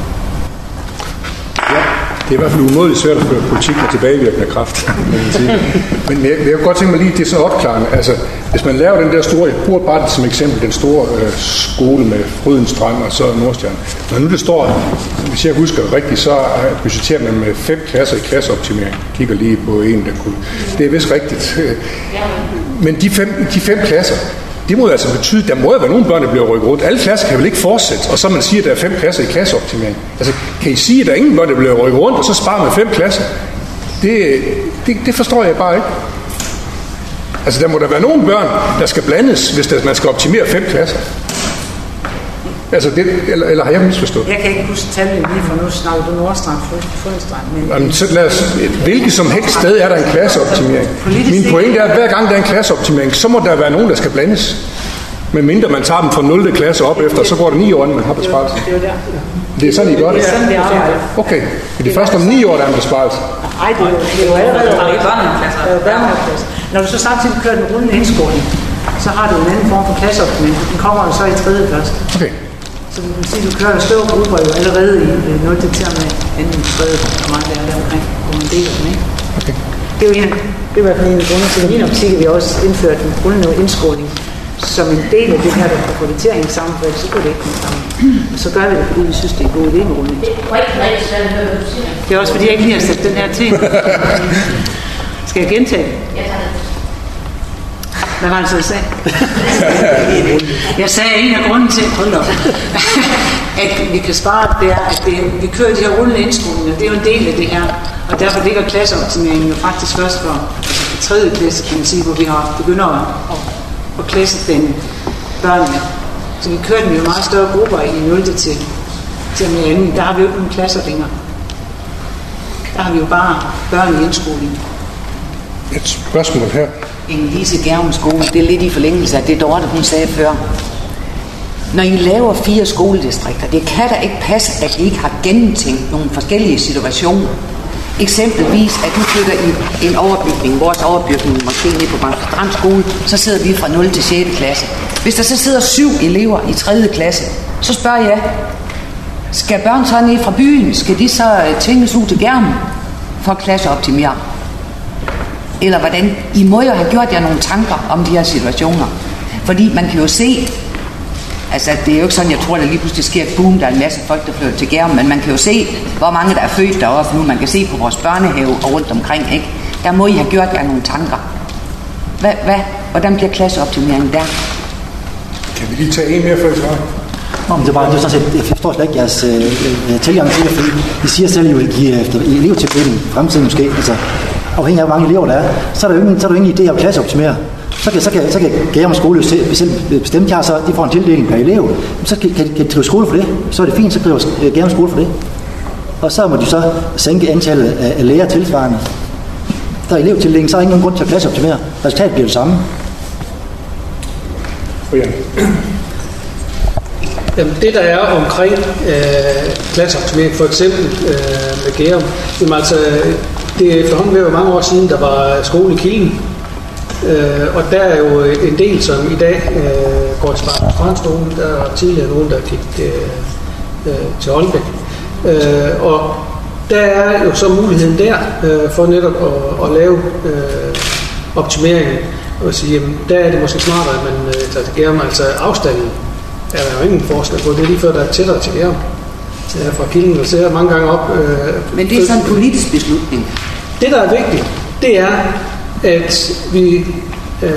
Ja, det er i hvert fald umådeligt svært at føre politik med tilbagevirkende kraft. Men jeg, jeg kunne godt tænke mig lige, det er så opklarende. Altså, hvis man laver den der store, jeg bruger bare det som eksempel, den store øh, skole med Frydens Strand og så Nordstjerne. Når nu det står, hvis jeg husker rigtigt, så budgeterer man med fem klasser i klasseoptimering. Jeg kigger lige på en, der kunne. Det er vist rigtigt. Men de fem, de fem klasser, det må altså betyde, at der må jo være nogle børn, der bliver rykket rundt. Alle klasser kan vel ikke fortsætte, og så man siger, at der er fem klasser i klasseoptimering. Altså, kan I sige, at der er ingen børn, der bliver rykket rundt, og så sparer man fem klasser? Det, det, det forstår jeg bare ikke. Altså, der må der være nogle børn, der skal blandes, hvis der, man skal optimere fem klasser. Altså, det, eller, eller har jeg misforstået? Jeg kan ikke huske tallene lige, for nu snakker du Nordstrand, Frydstrand. Men... Jamen, så lad os, hvilket som helst sted er der en klasseoptimering. Min pointe er, at hver gang der er en klasseoptimering, så må der være nogen, der skal blandes. Men mindre man tager dem fra nul klasse op efter, så går det ni år, man har besparelse. Det er jo der. Det er sådan, I gør det? Det er sådan, det arbejder. Okay. Det er først om ni år, der er en besparelse. Nej, det er jo allerede. Der er jo børnehaveklasser. Når du så samtidig kører den rullende indskåling, så har du en anden form for klasseopdeling. Den kommer jo så i tredje først. Okay. Så du kan sige, at du kører en større grupper jo allerede i nul til til med anden tredje, hvor meget det er der omkring, hvor man deler den, ikke? Okay. Det er jo en, det er i hvert fald en af grundene til, at i min optik, at vi også indført en grundlæggende indskåling som en del af det her, der får kvalitering sammen, for så går det ikke komme sammen. Og så gør vi det, fordi vi synes, det er en god idé med rundt. Det er også fordi, jeg ikke lige har sat den her til. Skal jeg gentage det? Hvad var det så, jeg sagde? Jeg sagde, at en af grunden til, hold op, at vi kan spare, det er, at det, vi kører de her rullende indskolinger. Det er jo en del af det her. Og derfor ligger klasseoptimeringen jo faktisk først for, altså for tredje klasse, kan man sige, hvor vi har begynder at, at, at klassestænde børnene. Så vi kører dem jo meget større grupper i nul til, til med anden. Der har vi jo ikke nogen klasser længere. Der har vi jo bare børn i indskoling. Et spørgsmål her. Inge-Lise Gerums skole, det er lidt i forlængelse af det, Dorte hun sagde før. Når I laver fire skoledistrikter, det kan da ikke passe, at I ikke har gennemtænkt nogle forskellige situationer. Eksempelvis, at nu flytter I en overbygning, vores overbygning måske ned på Bramsø Strand skole, så sidder vi fra nul til sjette klasse. Hvis der så sidder syv elever i tredje klasse, så spørger jeg, skal børn så ned fra byen, skal de så tvinges ud til Gjerm for at klasseoptimere? Eller hvordan? I må jo have gjort jer nogle tanker om de her situationer. Fordi man kan jo se, altså det er jo ikke sådan, jeg tror, der lige pludselig sker et boom, der er en masse folk, der flytter til Gjerm, men man kan jo se, hvor mange der er født derovre, for nu man kan se på vores børnehave og rundt omkring, ikke? Der må I have gjort jer nogle tanker. Hvad, hvad? Hvordan bliver klasseoptimeringen der? Kan vi lige tage en mere før i svaret? Nå, men det er bare, det er sådan set, jeg forstår slet ikke jeres øh, tilgang til det, fordi I siger selv, at I vil give efter elevtildeling fremtiden måske, altså afhængig af hvor mange elever der er, så er der jo ingen, så er der jo ingen idé at klasseoptimere. Så kan, så kan, så kan Gjerm skole jo selv bestemme, de har så, de får en tildeling per elev, så kan, kan, kan de drive skole for det, så er det fint, så driver Gjerm skole for det. Og så må de så sænke antallet af, af lærer tilsvarende. Der er elevtildeling, så er der ingen grund til at klasseoptimere. Resultatet bliver det samme. Jamen, det der er omkring øh, klasseoptimering, for eksempel øh, med Gjerm, jamen altså, det er efterhånden ved mange år siden, der var skole i Kilden, øh, og der er jo en del, som i dag øh, går til Strandskolen. Der er tidligere nogen, der gik øh, øh, til Aalbæk, øh, og der er jo så muligheden der øh, for netop at, at lave øh, optimeringen, og sige, jamen, der er det måske smartere, at man øh, tager til Gjerm, altså afstanden er der jo ingen forskel på. Det er lige før, der er tættere til Gjerm. Fra Kilden, og ser mange gange op. Øh, Men det er sådan en politisk beslutning. Det, der er vigtigt, det er, at vi øh,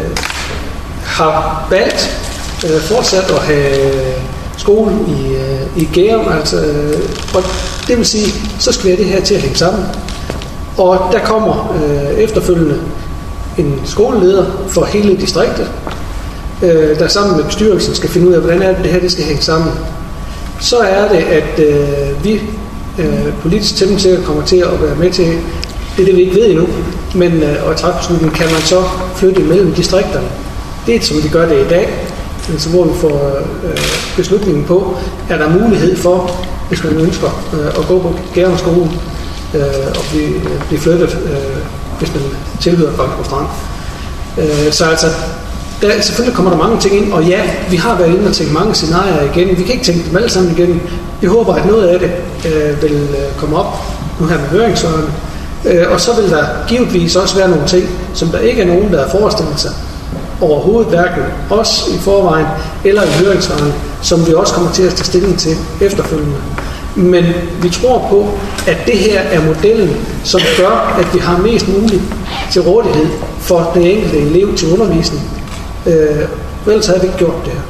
har valgt øh, fortsat at have skole i, øh, i Gjerm, altså, øh, og det vil sige, så skal vi have det her til at hænge sammen. Og der kommer øh, efterfølgende en skoleleder for hele distriktet, øh, der sammen med bestyrelsen skal finde ud af, hvordan er det, det her det skal hænge sammen. Så er det, at øh, vi øh, politisk temmelig sikkert kommer til at være med til, det er det, vi ikke ved endnu, men øh, at træffe beslutningen, kan man så flytte imellem distrikterne. Det er, som vi gør det i dag, altså, hvor vi får øh, beslutningen på, er der mulighed for, hvis man ønsker øh, at gå på Gjerm skole øh, og blive, blive flyttet, øh, hvis man tilhører Bramsø Strand. Øh, så altså, der, selvfølgelig kommer der mange ting ind, og ja, vi har været inde og tænkt mange scenarier igen. Vi kan ikke tænke dem alle sammen igen. Vi håber, at noget af det øh, vil øh, komme op nu her med høringssvarene. Øh, og så vil der givetvis også være nogle ting, som der ikke er nogen, der har forestillet sig overhovedet, hverken os i forvejen eller i høringssvarene, som vi også kommer til at tage stilling til efterfølgende. Men vi tror på, at det her er modellen, som gør, at vi har mest muligt til rådighed for den enkelte elev til undervisning. Øh, ellers havde vi ikke gjort det her.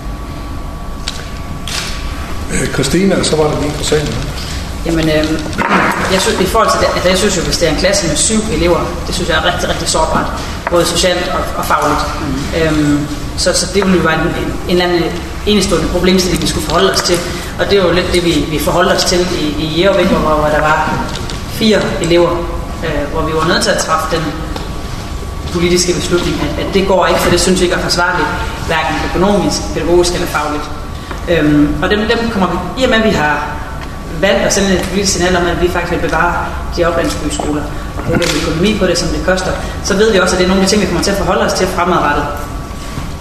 Christina, så var det lige for sagen. Jamen, øh, jeg synes, i forhold til det, altså jeg synes jo, hvis det er en klasse med syv elever, det synes jeg er rigtig, rigtig sårbart, både socialt og, og fagligt. Mm. Øhm, så, så det ville jo være en, en, en eller anden enestående problemstilling, vi skulle forholde os til. Og det er jo lidt det, vi, vi forholdt os til i, i Jægervæk, hvor, hvor der var fire elever, øh, hvor vi var nødt til at træffe den politiske beslutning, at, at det går ikke, for det synes jeg ikke er forsvarligt, hverken økonomisk, pædagogisk eller fagligt. Øhm, og dem, dem kommer vi, i og med at vi har valgt at sende et politisk signal om, at vi faktisk vil bevare de oplandsbyskoler og bruge den økonomi på det, som det koster, så ved vi også, at det er nogle af de ting, vi kommer til at forholde os til fremadrettet.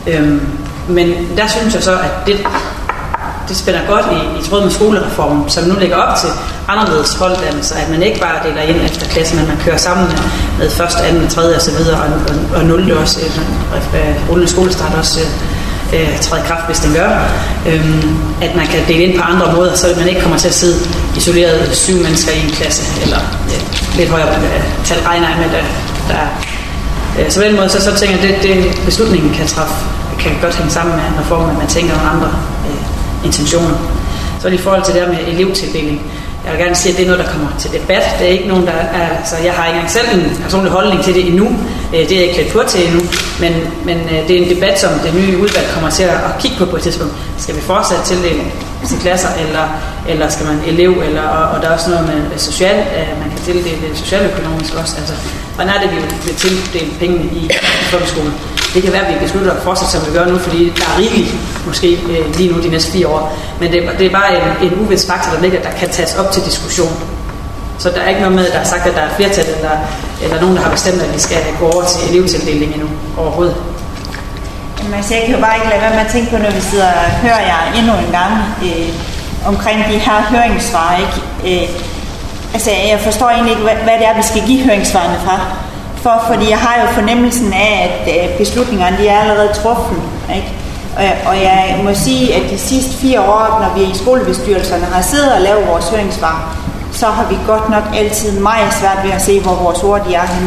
Øhm, men der synes jeg så, at det, det spænder godt i, i tråd med skolereformen, som nu lægger op til anderledes holddannelser, at man ikke bare deler ind efter klasse, men man kører sammen med, med første, anden, tredje osv., og, og, og nul også, øh, rullende skolestart også øh, træder i kraft, hvis den gør. Øhm, at man kan dele ind på andre måder, så man ikke kommer til at sidde isoleret syv mennesker i en klasse, eller øh, lidt højere øh, tal regner med, der, der øh, så på den måde, så, så tænker jeg, at det, det beslutningen kan træffe, kan godt hænge sammen med en reform, at man tænker nogle andre øh, intentioner. Så i forhold til det her med elevtildeling, jeg vil gerne sige, at det er noget, der kommer til debat. Det er ikke nogen, der er, altså jeg har ikke engang selv en personlig holdning til det endnu. Det er jeg ikke klædt på til endnu. Men, men det er en debat, som det nye udvalg kommer til at kigge på på et tidspunkt. Skal vi fortsat tildele til klasser, eller, eller skal man elev, eller, og, og der er også noget med social, man kan tildele socialøkonomisk også. Altså, hvordan er det, vi vil tildele pengene i, i folkeskolen? Det kan være, at vi beslutter at fortsætte, som vi gør nu, fordi der er rigeligt, måske øh, lige nu de næste fire år. Men det, det er bare en, en uvis faktor, der ligger, der kan tages op til diskussion. Så der er ikke noget med, der er sagt, at der er flertal, eller, eller nogen, der har bestemt, at vi skal gå over til elevtildeling endnu overhovedet. Jamen, altså, jeg kan jo bare ikke lade være med at tænke på, når vi sidder og hører jer endnu en gang øh, omkring de her høringssvar. Ikke? Øh, altså, jeg forstår egentlig ikke, hvad, hvad det er, vi skal give høringssvarene fra. For, fordi jeg har jo fornemmelsen af, at beslutningerne de er allerede truffet. Ikke? Og jeg må sige, at de sidste fire år, når vi i skolebestyrelserne har siddet og lavet vores høringssvar, så har vi godt nok altid meget svært ved at se, hvor vores ord de er henne.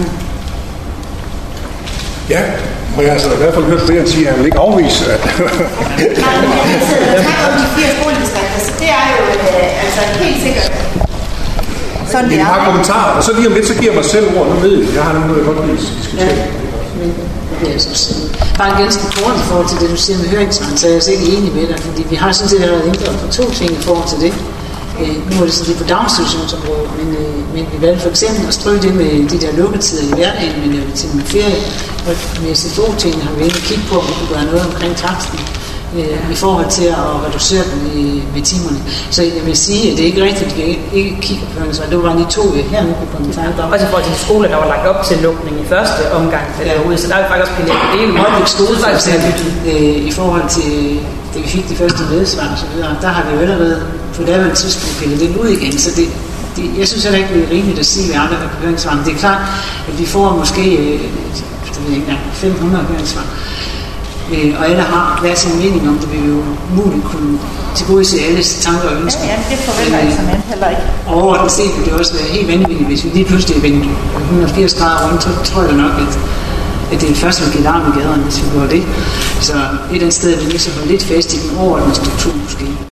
Ja, og jeg har altså i hvert fald hørt Brian sige, at han vil ikke afvise, at... Nej, men jeg sidder og tager om de fire skoledistrikter, så det er jo øh, altså helt sikkert. Sådan det er. Et par kommentarer, og så lige om lidt, så giver jeg mig selv ord. Nu ved jeg, jeg har noget, jeg godt vil diskutere. Ja. Men det er så simpelthen. Bare ganske kort i forhold til det, du siger med høringsvaren, så er jeg så ikke enig med dig, fordi vi har sådan set allerede ændret på to ting i forhold til det. Øh, nu er det sådan lidt på daginstitutionsområdet, men, øh, men vi valgte for eksempel at stryge det med de der lukketider i hverdagen, men øh, til med ferie. Og med S F O-tingene har vi inde kigge på, om vi kunne gøre noget omkring taksten øh, i forhold til at reducere den i, med timerne. Så jeg vil sige, at det er ikke rigtigt, at vi ikke, ikke kigger på høringsvaren. Det var bare lige to her nu på kommentarer. Også i forhold til de skoler, der var lagt op til lukning i første omgang ja. derude, så der er vi faktisk også pillet på dele. Målbæk skole for eksempel, øh, i forhold til da vi fik de første ledsvar og så videre, der har vi jo allerede på det her tidspunkt pillet det ud igen, så det, det, jeg synes heller ikke, det er rimeligt at sige, at vi andre er på høringssvar. Det er klart, at vi får måske øh, det ved jeg ikke, fem hundrede høringssvar, øh, og alle har hver sin mening om det, vil jo muligt kunne tilgodese alles tanker og ønsker. Ja, ja, det forventer jeg som heller ikke. Og overordnet set vil det også være helt vanvittigt, hvis vi lige pludselig vendte et hundrede og firs grader rundt, så tror jeg nok, at at det er først, vi giver larm i gaderne, hvis vi gør det. Så et eller andet sted er vi lige så holde lidt fast i den overordnede struktur måske.